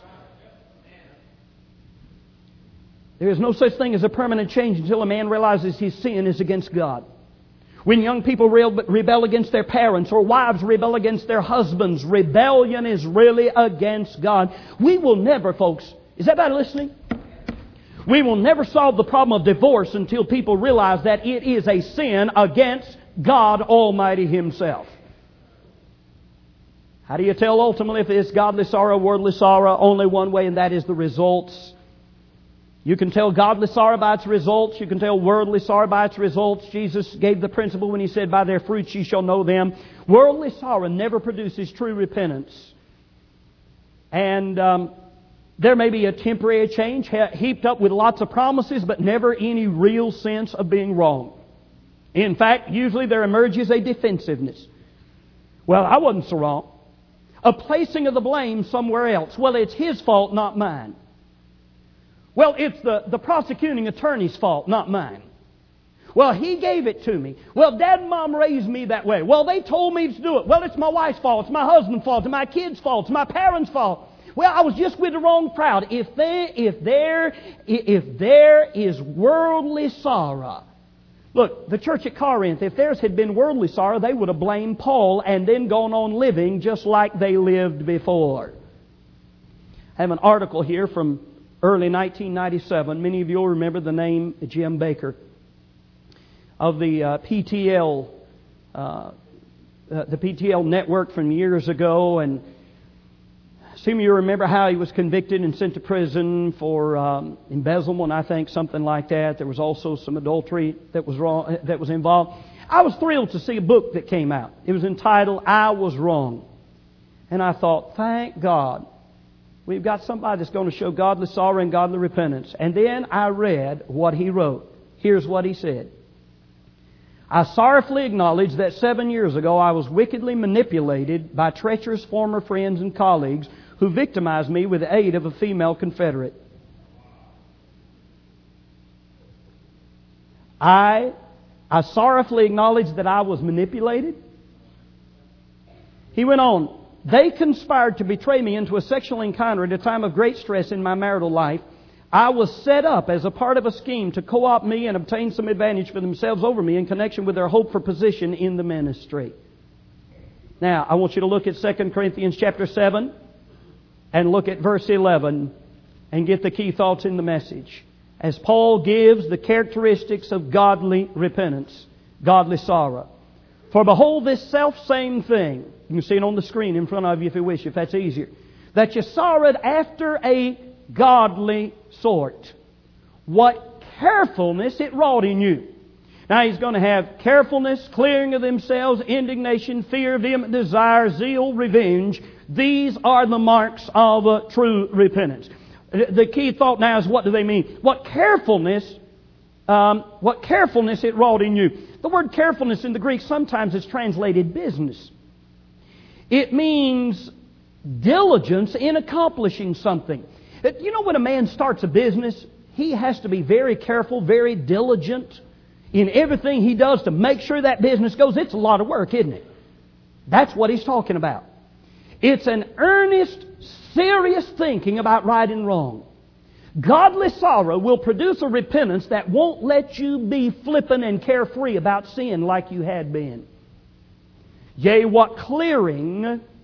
There is no such thing as a permanent change until a man realizes his sin is against God. When young people rebel against their parents or wives rebel against their husbands, rebellion is really against God. We will never, folks, is everybody listening? We will never solve the problem of divorce until people realize that it is a sin against God Almighty Himself. How do you tell ultimately if it's godly sorrow, worldly sorrow? Only one way, and that is the results. You can tell godly sorrow by its results. You can tell worldly sorrow by its results. Jesus gave the principle when He said, by their fruits ye shall know them. Worldly sorrow never produces true repentance. And um, there may be a temporary change heaped up with lots of promises, but never any real sense of being wrong. In fact, usually there emerges a defensiveness. Well, I wasn't so wrong. A placing of the blame somewhere else. Well, it's his fault, not mine. Well, it's the, the prosecuting attorney's fault, not mine. Well, he gave it to me. Well, Dad and Mom raised me that way. Well, they told me to do it. Well, it's my wife's fault. It's my husband's fault. It's my kids' fault. It's my parents' fault. Well, I was just with the wrong crowd. If there, if there, if there is worldly sorrow. Look, the church at Corinth, if theirs had been worldly sorrow, they would have blamed Paul and then gone on living just like they lived before. I have an article here from early nineteen ninety-seven. Many of you will remember the name Jim Baker of the uh, P T L, uh, uh, the P T L network from years ago. And some of you remember how he was convicted and sent to prison for um, embezzlement, I think, something like that. There was also some adultery that was wrong, that was involved. I was thrilled to see a book that came out. It was entitled, I Was Wrong. And I thought, thank God. We've got somebody that's going to show godly sorrow and godly repentance. And then I read what he wrote. Here's what he said. I sorrowfully acknowledge that seven years ago I was wickedly manipulated by treacherous former friends and colleagues who victimized me with the aid of a female confederate. I, I sorrowfully acknowledge that I was manipulated. He went on. They conspired to betray me into a sexual encounter at a time of great stress in my marital life. I was set up as a part of a scheme to co-opt me and obtain some advantage for themselves over me in connection with their hope for position in the ministry. Now, I want you to look at Second Corinthians chapter seven and look at verse eleven and get the key thoughts in the message. As Paul gives the characteristics of godly repentance, godly sorrow. For behold, this self-same thing, you can see it on the screen in front of you if you wish, if that's easier, that you sorrowed after a godly sort. What carefulness it wrought in you. Now he's going to have carefulness, clearing of themselves, indignation, fear, vehement desire, zeal, revenge. These are the marks of a true repentance. The key thought now is, what do they mean? What carefulness, um, what carefulness it wrought in you. The word carefulness in the Greek sometimes is translated business. It means diligence in accomplishing something. You know, when a man starts a business, he has to be very careful, very diligent in everything he does to make sure that business goes. It's a lot of work, isn't it? That's what he's talking about. It's an earnest, serious thinking about right and wrong. Godly sorrow will produce a repentance that won't let you be flippant and carefree about sin like you had been. Yea, what clearing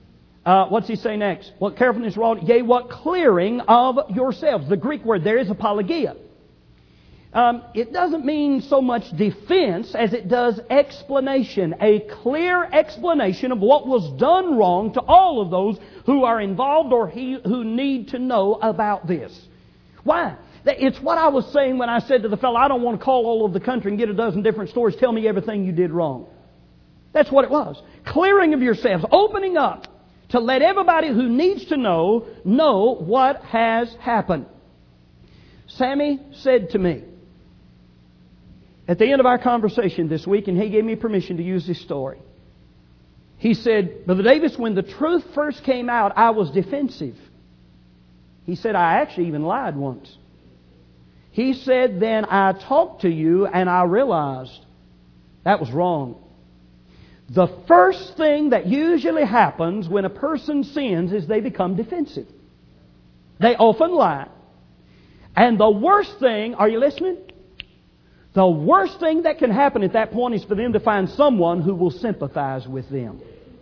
Uh, what's he say next? What carefulness wrought, yea, what clearing of yourselves. The Greek word there is apologia. Um, it doesn't mean so much defense as it does explanation. A clear explanation of what was done wrong to all of those who are involved or he, who need to know about this. Why? It's what I was saying when I said to the fellow, I don't want to call all over the country and get a dozen different stores, tell me everything you did wrong. That's what it was. Clearing of yourselves, opening up to let everybody who needs to know, know what has happened. Sammy said to me, at the end of our conversation this week, and he gave me permission to use this story. He said, Brother Davis, when the truth first came out, I was defensive. He said, I actually even lied once. He said, then I talked to you and I realized that was wrong. The first thing that usually happens when a person sins is they become defensive. They often lie. And the worst thing, are you listening? The worst thing that can happen at that point is for them to find someone who will sympathize with them.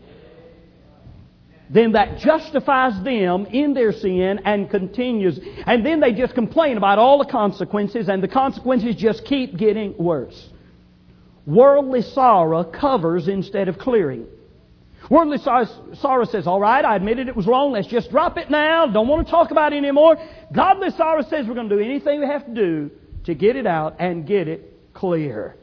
Then that justifies them in their sin and continues. And then they just complain about all the consequences, and the consequences just keep getting worse. Worldly sorrow covers instead of clearing. Worldly sorrow says, all right, I admitted it was wrong. Let's just drop it now. Don't want to talk about it anymore. Godly sorrow says we're going to do anything we have to do to get it out and get it clear.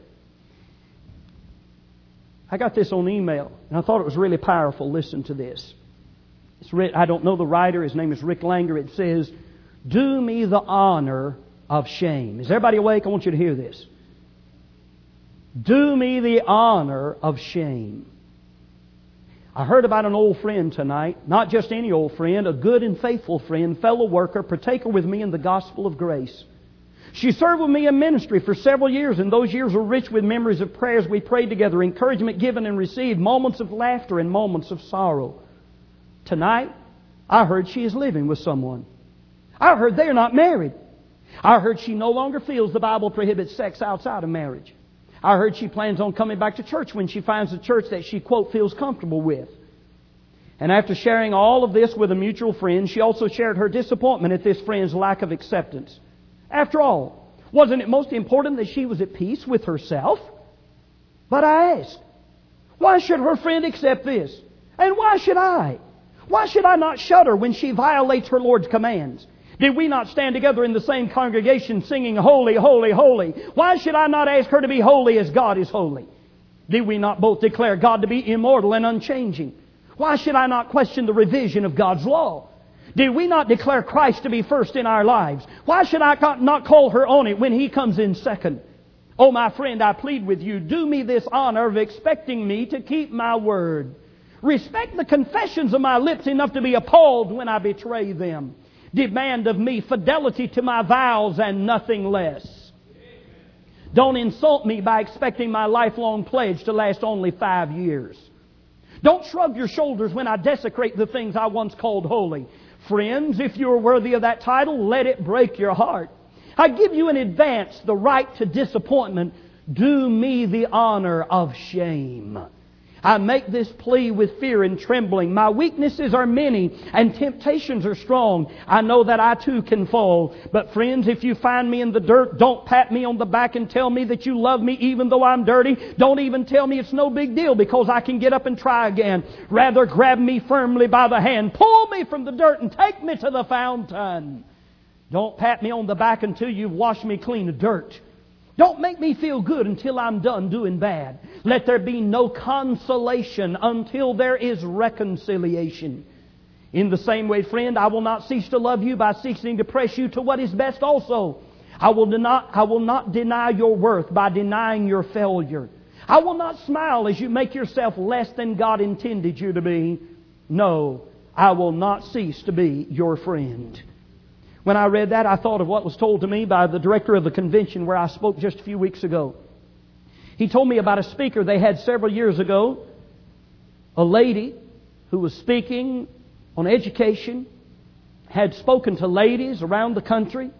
I got this on email, and I thought it was really powerful. Listen to this. It's written, I don't know the writer. His name is Rick Langer. It says, do me the honor of shame. Is everybody awake? I want you to hear this. Do me the honor of shame. I heard about an old friend tonight, not just any old friend, a good and faithful friend, fellow worker, partaker with me in the gospel of grace. She served with me in ministry for several years, and those years were rich with memories of prayers we prayed together, encouragement given and received, moments of laughter and moments of sorrow. Tonight, I heard she is living with someone. I heard they are not married. I heard she no longer feels the Bible prohibits sex outside of marriage. I heard she plans on coming back to church when she finds a church that she, quote, feels comfortable with. And after sharing all of this with a mutual friend, she also shared her disappointment at this friend's lack of acceptance. After all, wasn't it most important that she was at peace with herself? But I asked, why should her friend accept this? And why should I? Why should I not shudder when she violates her Lord's commands? Did we not stand together in the same congregation singing, holy, holy, holy? Why should I not ask her to be holy as God is holy? Did we not both declare God to be immortal and unchanging? Why should I not question the revision of God's law? Did we not declare Christ to be first in our lives? Why should I not call her on it when He comes in second? Oh, my friend, I plead with you, do me this honor of expecting me to keep my word. Respect the confessions of my lips enough to be appalled when I betray them. Demand of me fidelity to my vows and nothing less. Don't insult me by expecting my lifelong pledge to last only five years. Don't shrug your shoulders when I desecrate the things I once called holy. Friends, if you are worthy of that title, let it break your heart. I give you in advance the right to disappointment. Do me the honor of shame. I make this plea with fear and trembling. My weaknesses are many and temptations are strong. I know that I too can fall. But friends, if you find me in the dirt, don't pat me on the back and tell me that you love me even though I'm dirty. Don't even tell me it's no big deal because I can get up and try again. Rather grab me firmly by the hand, pull me from the dirt and take me to the fountain. Don't pat me on the back until you've washed me clean of dirt. Don't make me feel good until I'm done doing bad. Let there be no consolation until there is reconciliation. In the same way, friend, I will not cease to love you by ceasing to press you to what is best also. I will not, I will not deny your worth by denying your failure. I will not smile as you make yourself less than God intended you to be. No, I will not cease to be your friend. When I read that, I thought of what was told to me by the director of the convention where I spoke just a few weeks ago. He told me about a speaker they had several years ago, a lady who was speaking on education, had spoken to ladies around the country,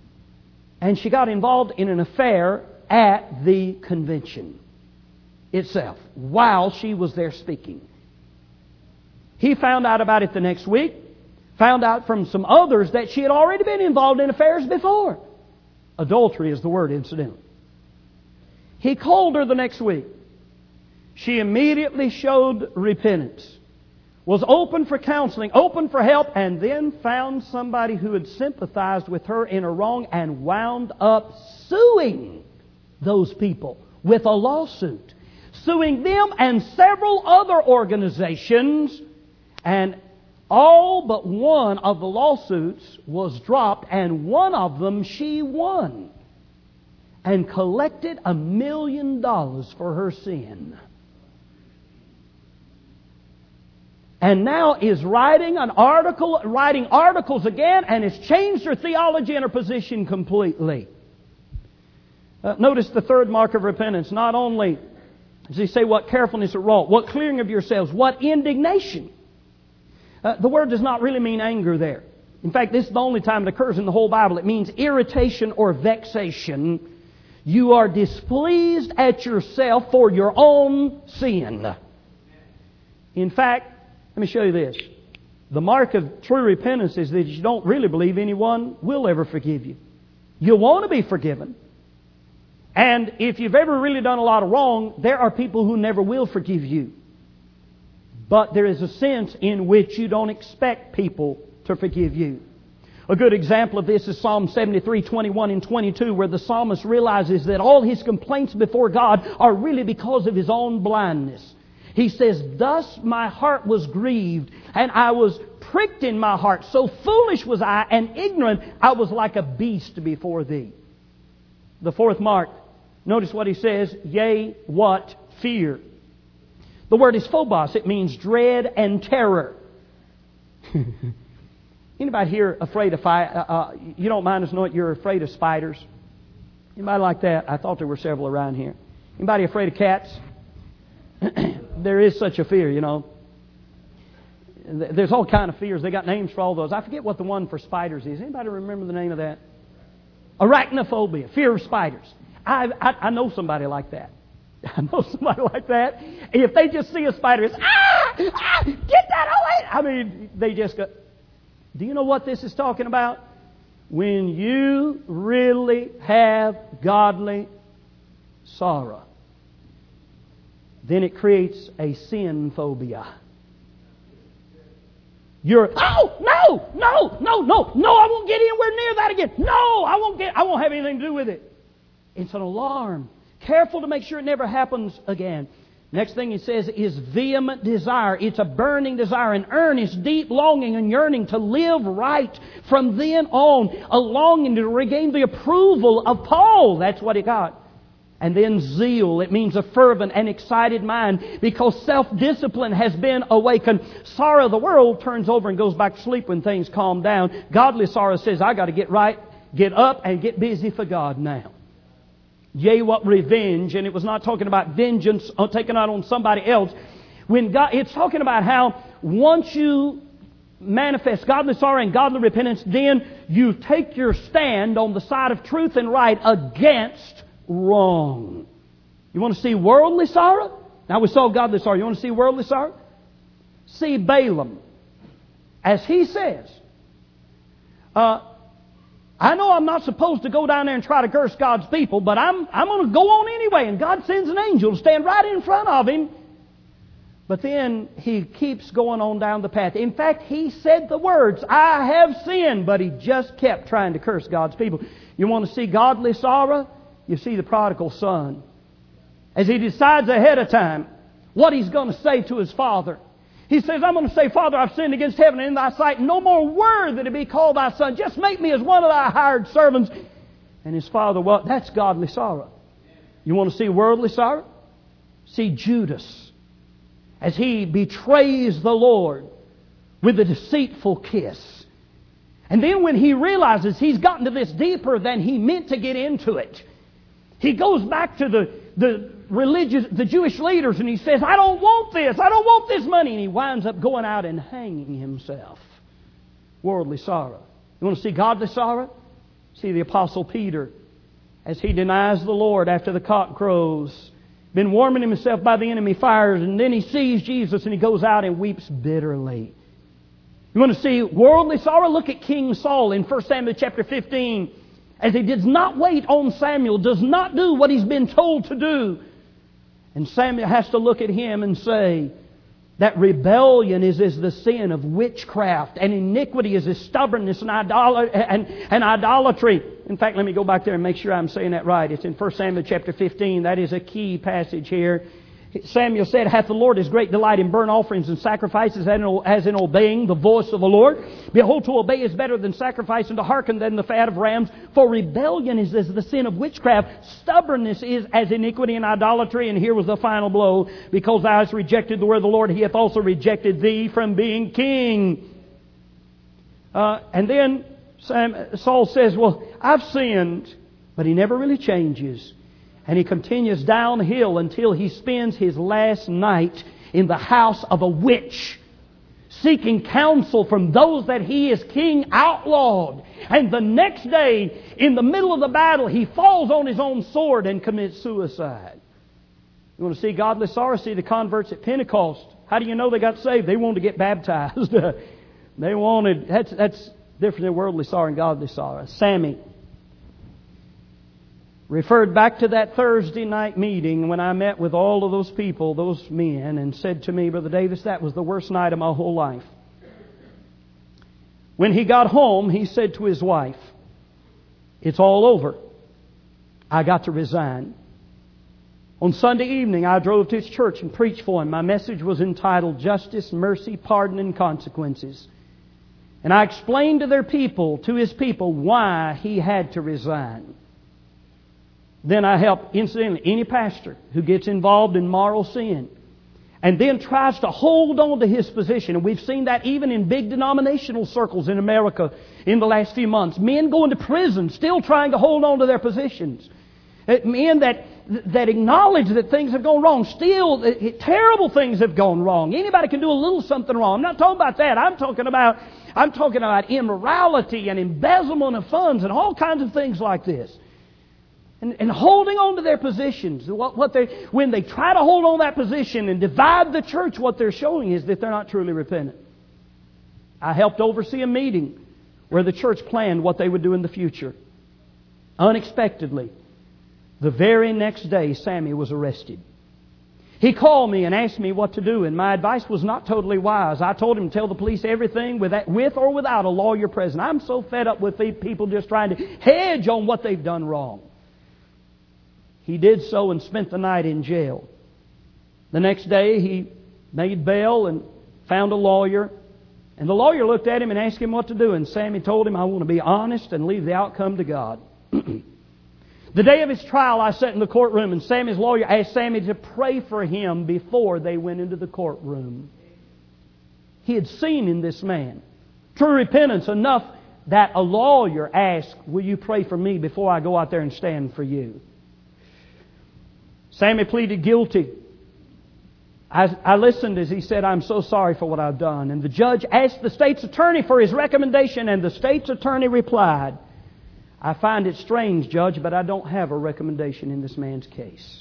and she got involved in an affair at the convention itself while she was there speaking. He He found out about it the next week, found out from some others that she had already been involved in affairs before. Adultery is the word, incidentally. He called her the next week. She immediately showed repentance, was open for counseling, open for help, and then found somebody who had sympathized with her in her wrong and wound up suing those people with a lawsuit. Suing them and several other organizations, and all but one of the lawsuits was dropped, and one of them she won and collected a million dollars for her sin. And now is writing an article, writing articles again, and has changed her theology and her position completely. Uh, notice the third mark of repentance. Not only does he say what carefulness it wrought, what clearing of yourselves, what indignation. Uh, the word does not really mean anger there. In fact, this is the only time it occurs in the whole Bible. It means irritation or vexation. You are displeased at yourself for your own sin. In fact, let me show you this. The mark of true repentance is that you don't really believe anyone will ever forgive you. You want to be forgiven. And if you've ever really done a lot of wrong, there are people who never will forgive you. But there is a sense in which you don't expect people to forgive you. A good example of this is Psalm seventy-three, twenty-one and twenty-two, where the psalmist realizes that all his complaints before God are really because of his own blindness. He says, "Thus my heart was grieved, and I was pricked in my heart. So foolish was I, and ignorant, I was like a beast before thee." The fourth mark, notice what he says, "Yea, what fear." The word is phobos. It means dread and terror. Anybody here afraid of fire? Uh, uh, you don't mind us knowing you're afraid of spiders? Anybody like that? I thought there were several around here. Anybody afraid of cats? There is such a fear, you know. There's all kind of fears. They got names for all those. I forget what the one for spiders is. Anybody remember the name of that? Arachnophobia, fear of spiders. I, I, I know somebody like that. I know somebody like that. If they just see a spider, it's, ah, ah, get that away. I mean, they just go. Do you know what this is talking about? When you really have godly sorrow, then it creates a sin phobia. You're, oh, no, no, no, no, no, I won't get anywhere near that again. No, I won't get, I won't have anything to do with it. It's an alarm. Careful to make sure it never happens again. Next thing he says is vehement desire. It's a burning desire, an earnest, deep longing and yearning to live right from then on. A longing to regain the approval of Paul. That's what he got. And then zeal. It means a fervent and excited mind because self-discipline has been awakened. Sorrow of the world turns over and goes back to sleep when things calm down. Godly sorrow says, I got to get right, get up and get busy for God now. Yea, what revenge. And it was not talking about vengeance taken out on somebody else. When God, it's talking about how once you manifest godly sorrow and godly repentance, then you take your stand on the side of truth and right against wrong. You want to see worldly sorrow? Now we saw godly sorrow. You want to see worldly sorrow? See Balaam. As he says, uh, I know I'm not supposed to go down there and try to curse God's people, but I'm, I'm going to go on anyway. And God sends an angel to stand right in front of him. But then he keeps going on down the path. In fact, he said the words, I have sinned, but he just kept trying to curse God's people. You want to see godly sorrow? You see the prodigal son. As he decides ahead of time what he's going to say to his father. He says, I'm going to say, Father, I've sinned against heaven and in thy sight. No more worthy to be called thy son. Just make me as one of thy hired servants. And his father, well, that's godly sorrow. You want to see worldly sorrow? See Judas. As he betrays the Lord with a deceitful kiss. And then when he realizes he's gotten to this deeper than he meant to get into it, he goes back to the, the religious, the Jewish leaders, and he says, I don't want this. I don't want this money. And he winds up going out and hanging himself. Worldly sorrow. You want to see godly sorrow? See the Apostle Peter as he denies the Lord after the cock crows been warming himself by the enemy fires, and then he sees Jesus and he goes out and weeps bitterly. You want to see worldly sorrow? Look at King Saul in First Samuel chapter fifteen. As he does not wait on Samuel, does not do what he's been told to do. And Samuel has to look at him and say that rebellion is as the sin of witchcraft, and iniquity is as stubbornness and, idol- and, and idolatry. In fact, let me go back there and make sure I'm saying that right. It's in First Samuel chapter fifteen. That is a key passage here. Samuel said, hath the Lord his great delight in burnt offerings and sacrifices as in obeying the voice of the Lord? Behold, to obey is better than sacrifice, and to hearken than the fat of rams. For rebellion is as the sin of witchcraft. Stubbornness is as iniquity and idolatry. And here was the final blow. Because thou hast rejected the word of the Lord, he hath also rejected thee from being king. Uh, and then Sam, Saul says, well, I've sinned. But he never really changes. And he continues downhill until he spends his last night in the house of a witch, seeking counsel from those that he is king outlawed. And the next day, in the middle of the battle, he falls on his own sword and commits suicide. You want to see godly sorrow? See the converts at Pentecost. How do you know they got saved? They wanted to get baptized. They wanted, that's, that's different than worldly sorrow and godly sorrow. Sammy referred back to that Thursday night meeting when I met with all of those people, those men, and said to me, Brother Davis, that was the worst night of my whole life. When he got home, he said to his wife, it's all over. I got to resign. On Sunday evening, I drove to his church and preached for him. My message was entitled Justice, Mercy, Pardon, and Consequences. And I explained to their people, to his people, why he had to resign. Then I help, incidentally, any pastor who gets involved in moral sin and then tries to hold on to his position. And we've seen that even in big denominational circles in America in the last few months. Men going to prison, still trying to hold on to their positions. Men that that acknowledge that things have gone wrong. Still, terrible things have gone wrong. Anybody can do a little something wrong. I'm not talking about that. I'm talking about I'm talking about immorality and embezzlement of funds and all kinds of things like this. And, and holding on to their positions. What, what they, when they try to hold on to that position and divide the church, what they're showing is that they're not truly repentant. I helped oversee a meeting where the church planned what they would do in the future. Unexpectedly, the very next day, Sammy was arrested. He called me and asked me what to do, and my advice was not totally wise. I told him to tell the police everything with, that, with or without a lawyer present. I'm so fed up with people just trying to hedge on what they've done wrong. He did so and spent the night in jail. The next day he made bail and found a lawyer. And the lawyer looked at him and asked him what to do. And Sammy told him, I want to be honest and leave the outcome to God. The day of his trial, I sat in the courtroom and Sammy's lawyer asked Sammy to pray for him before they went into the courtroom. He had seen in this man true repentance enough that a lawyer asked, will you pray for me before I go out there and stand for you? Sammy pleaded guilty. I, I listened as he said, I'm so sorry for what I've done. And the judge asked the state's attorney for his recommendation, and the state's attorney replied, I find it strange, Judge, but I don't have a recommendation in this man's case.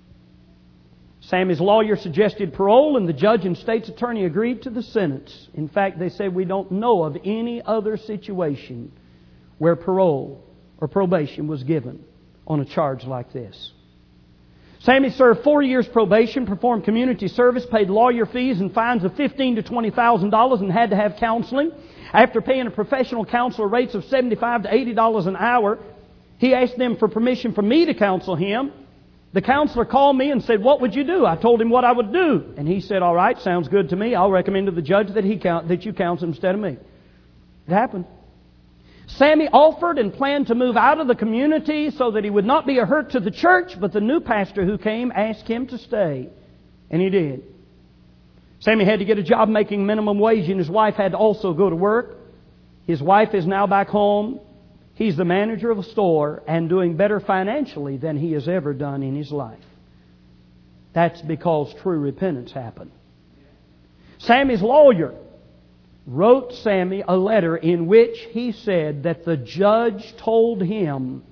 Sammy's lawyer suggested parole, and the judge and state's attorney agreed to the sentence. In fact, they said we don't know of any other situation where parole or probation was given on a charge like this. Sammy served four years probation, performed community service, paid lawyer fees and fines of fifteen thousand to twenty thousand dollars, and had to have counseling. After paying a professional counselor rates of seventy-five to eighty dollars an hour, he asked them for permission for me to counsel him. The counselor called me and said, what would you do? I told him what I would do. And he said, all right, sounds good to me. I'll recommend to the judge that he count, that you counsel instead of me. It happened. Sammy offered and planned to move out of the community so that he would not be a hurt to the church, but the new pastor who came asked him to stay. And he did. Sammy had to get a job making minimum wage, and his wife had to also go to work. His wife is now back home. He's the manager of a store and doing better financially than he has ever done in his life. That's because true repentance happened. Sammy's lawyer wrote Sammy a letter in which he said that the judge told him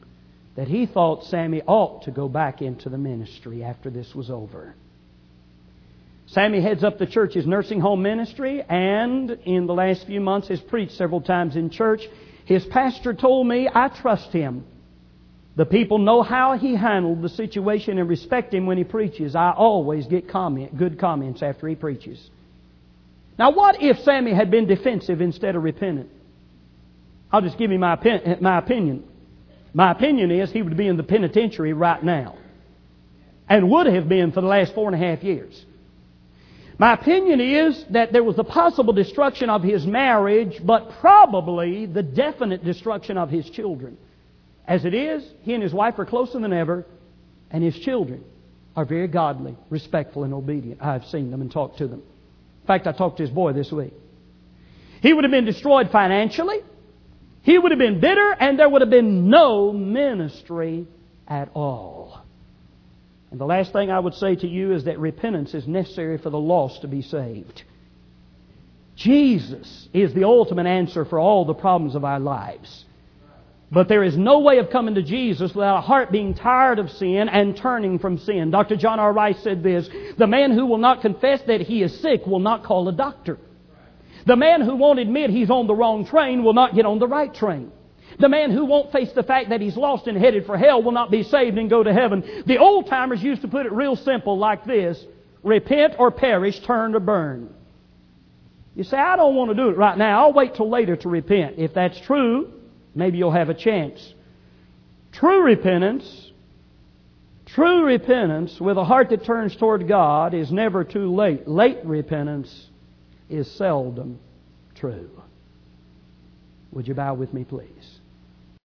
that he thought Sammy ought to go back into the ministry after this was over. Sammy heads up the church's nursing home ministry, and in the last few months has preached several times in church. His pastor told me, I trust him. The people know how he handled the situation and respect him when he preaches. I always get comment, good comments after he preaches. Now, what if Sammy had been defensive instead of repentant? I'll just give you my, my opinion. My opinion is he would be in the penitentiary right now, and would have been for the last four and a half years. My opinion is that there was the possible destruction of his marriage, but probably the definite destruction of his children. As it is, he and his wife are closer than ever, and his children are very godly, respectful, and obedient. I've seen them and talked to them. In fact, I talked to his boy this week. He would have been destroyed financially. He would have been bitter, and there would have been no ministry at all. And the last thing I would say to you is that repentance is necessary for the lost to be saved. Jesus is the ultimate answer for all the problems of our lives. But there is no way of coming to Jesus without a heart being tired of sin and turning from sin. Doctor John R. Rice said this, the man who will not confess that he is sick will not call a doctor. The man who won't admit he's on the wrong train will not get on the right train. The man who won't face the fact that he's lost and headed for hell will not be saved and go to heaven. The old-timers used to put it real simple like this, repent or perish, turn or burn. You say, I don't want to do it right now. I'll wait till later to repent. If that's true, maybe you'll have a chance. True repentance, true repentance with a heart that turns toward God is never too late. Late repentance is seldom true. Would you bow with me, please?